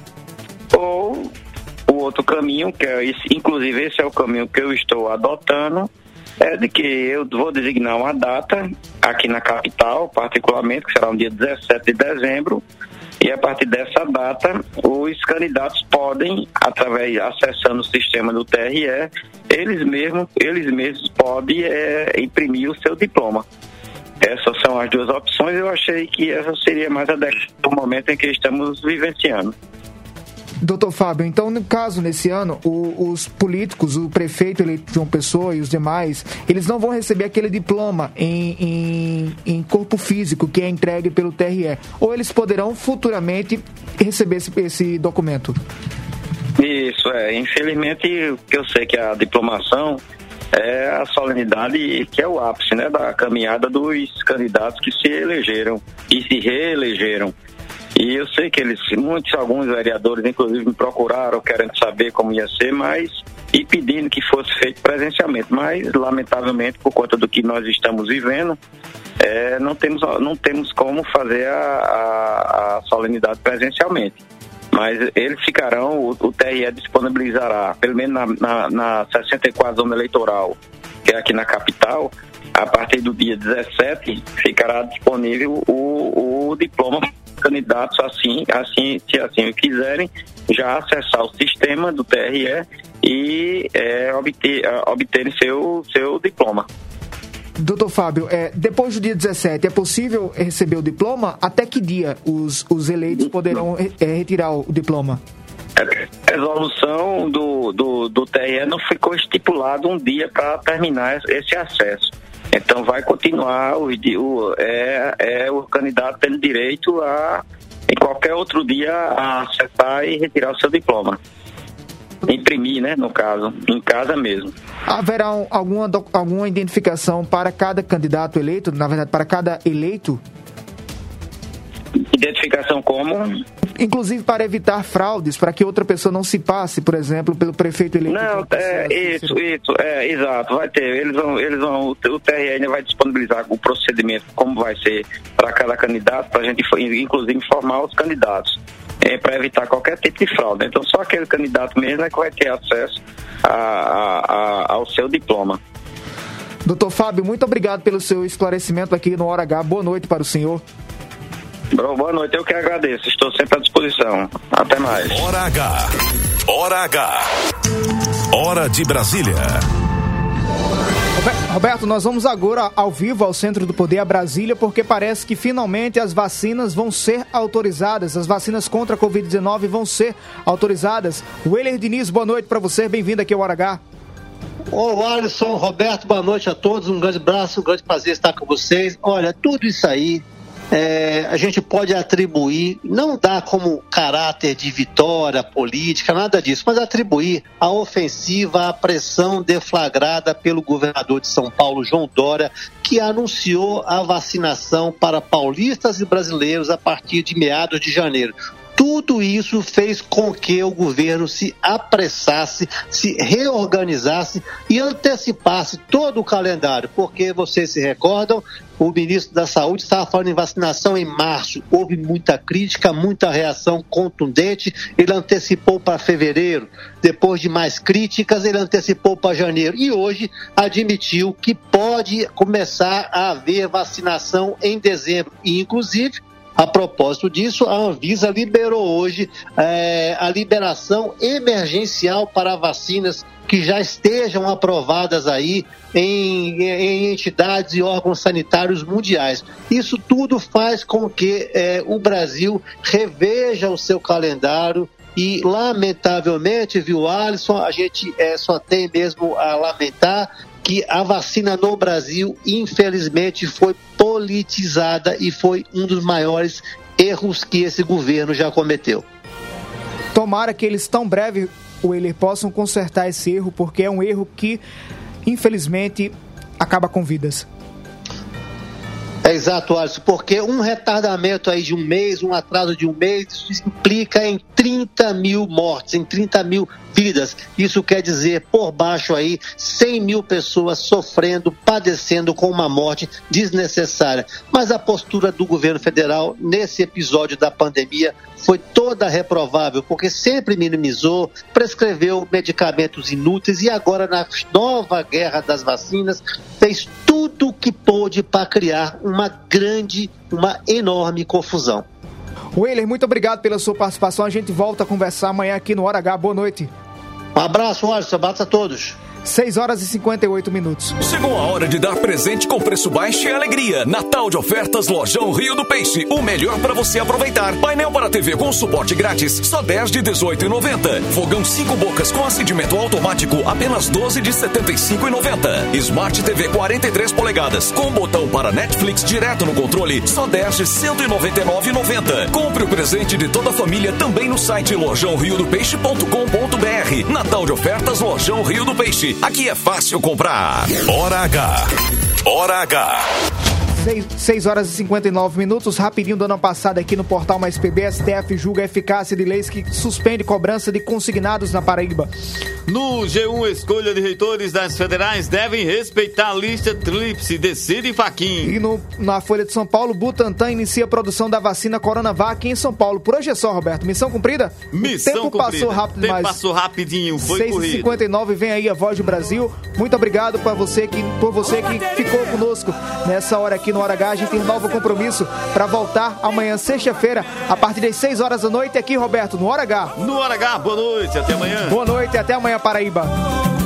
ou o outro caminho, inclusive esse é o caminho que eu estou adotando, de que eu vou designar uma data aqui na capital, particularmente, que será no dia 17 de dezembro, e a partir dessa data, os candidatos podem, acessando o sistema do TRE, eles mesmos podem imprimir o seu diploma. Essas são as duas opções. Eu achei que essa seria mais adequada no momento em que estamos vivenciando. Doutor Fábio, então, no caso, nesse ano, os políticos, o prefeito eleito de João Pessoa e os demais, eles não vão receber aquele diploma em corpo físico que é entregue pelo TRE, ou eles poderão futuramente receber esse documento? Isso, infelizmente, que eu sei que a diplomação é a solenidade que é o ápice, né, da caminhada dos candidatos que se elegeram e se reelegeram. E eu sei que alguns vereadores, inclusive, me procuraram querendo saber como ia ser, e pedindo que fosse feito presencialmente. Mas, lamentavelmente, por conta do que nós estamos vivendo, não temos como fazer a solenidade presencialmente. Mas eles ficarão, o TRE disponibilizará, pelo menos na 64 zona eleitoral, que é aqui na capital, a partir do dia 17, ficará disponível o diploma candidatos, se assim quiserem, já acessar o sistema do TRE e obterem seu diploma. Doutor Fábio, depois do dia 17, é possível receber o diploma? Até que dia os eleitos poderão retirar o diploma? A resolução do TRE não ficou estipulado um dia para terminar esse acesso. Então vai continuar, o candidato tendo direito a, em qualquer outro dia, a acessar e retirar o seu diploma. Imprimir, né, no caso, em casa mesmo. Haverá alguma identificação para cada candidato eleito, na verdade, para cada eleito? Identificação como? Inclusive para evitar fraudes, para que outra pessoa não se passe, por exemplo, pelo prefeito eleito. Não, exato, vai ter. Eles vão, o TRE ainda vai disponibilizar o procedimento, como vai ser para cada candidato, para a gente, inclusive, informar os candidatos, para evitar qualquer tipo de fraude. Então, só aquele candidato mesmo é que vai ter acesso ao seu diploma. Doutor Fábio, muito obrigado pelo seu esclarecimento aqui no Hora H. Boa noite para o senhor. Boa noite, eu que agradeço. Estou sempre à disposição. Até mais. Hora H. Hora H. Hora de Brasília. Roberto, nós vamos agora ao vivo ao Centro do Poder, a Brasília, porque parece que finalmente as vacinas vão ser autorizadas. As vacinas contra a Covid-19 vão ser autorizadas. Weller Diniz, boa noite para você. Bem-vindo aqui ao Hora H. Ô, Alisson, Roberto, boa noite a todos. Um grande abraço, um grande prazer estar com vocês. Olha, tudo isso aí a gente pode atribuir, não dá como caráter de vitória política, nada disso, mas atribuir a ofensiva, a pressão deflagrada pelo governador de São Paulo, João Dória, que anunciou a vacinação para paulistas e brasileiros a partir de meados de janeiro. Tudo isso fez com que o governo se apressasse, se reorganizasse e antecipasse todo o calendário, porque vocês se recordam, o ministro da Saúde estava falando em vacinação em março, houve muita crítica, muita reação contundente, ele antecipou para fevereiro, depois de mais críticas ele antecipou para janeiro e hoje admitiu que pode começar a haver vacinação em dezembro e inclusive, a propósito disso, a Anvisa liberou hoje a liberação emergencial para vacinas que já estejam aprovadas aí em entidades e órgãos sanitários mundiais. Isso tudo faz com que o Brasil reveja o seu calendário e, lamentavelmente, viu, Alisson, a gente só tem mesmo a lamentar que a vacina no Brasil, infelizmente, foi politizada e foi um dos maiores erros que esse governo já cometeu. Tomara que eles tão breve, Weller, possam consertar esse erro, porque é um erro que, infelizmente, acaba com vidas. É exato, Alisson, porque um retardamento aí de um mês, um atraso de um mês, isso implica em 30 mil mortes, em 30 mil vidas. Isso quer dizer, por baixo aí, 100 mil pessoas sofrendo, padecendo com uma morte desnecessária. Mas a postura do governo federal nesse episódio da pandemia foi toda reprovável, porque sempre minimizou, prescreveu medicamentos inúteis e agora, na nova guerra das vacinas, fez tudo o que pôde para criar uma enorme confusão. Weller, muito obrigado pela sua participação. A gente volta a conversar amanhã aqui no Hora H. Boa noite. Um abraço, Alisson. Abraço a todos. 6 horas e 58 minutos. Chegou a hora de dar presente com preço baixo e alegria. Natal de ofertas Lojão Rio do Peixe. O melhor para você aproveitar. Painel para TV com suporte grátis, só 10 de R$18,90. Fogão 5 bocas com acendimento automático, apenas 12 de R$75,90. Smart TV 43 polegadas com botão para Netflix direto no controle, só 10 de R$199,90. Compre o presente de toda a família também no site lojãoriodopeixe.com.br. Natal de ofertas Lojão Rio do Peixe. Aqui é fácil comprar. Hora H. Hora H. 6 horas e 59 minutos, rapidinho dando uma passada aqui no portal Mais PB. STF julga a eficácia de leis que suspende cobrança de consignados na Paraíba. No G1, escolha de reitores das federais devem respeitar a lista tríplice, decide Fachin. E na Folha de São Paulo, Butantan inicia a produção da vacina Coronavac em São Paulo. Por hoje é só, Roberto. Missão cumprida? Missão cumprida. Passou rápido demais. Passou rapidinho, foi 6h59, vem aí a Voz do Brasil. Muito obrigado por você que ficou conosco nessa hora aqui no Hora H. A gente renova o compromisso para voltar amanhã, sexta-feira, a partir das 6 horas da noite, aqui, Roberto, no Hora H. No Hora H, boa noite, até amanhã. Boa noite, até amanhã, Paraíba.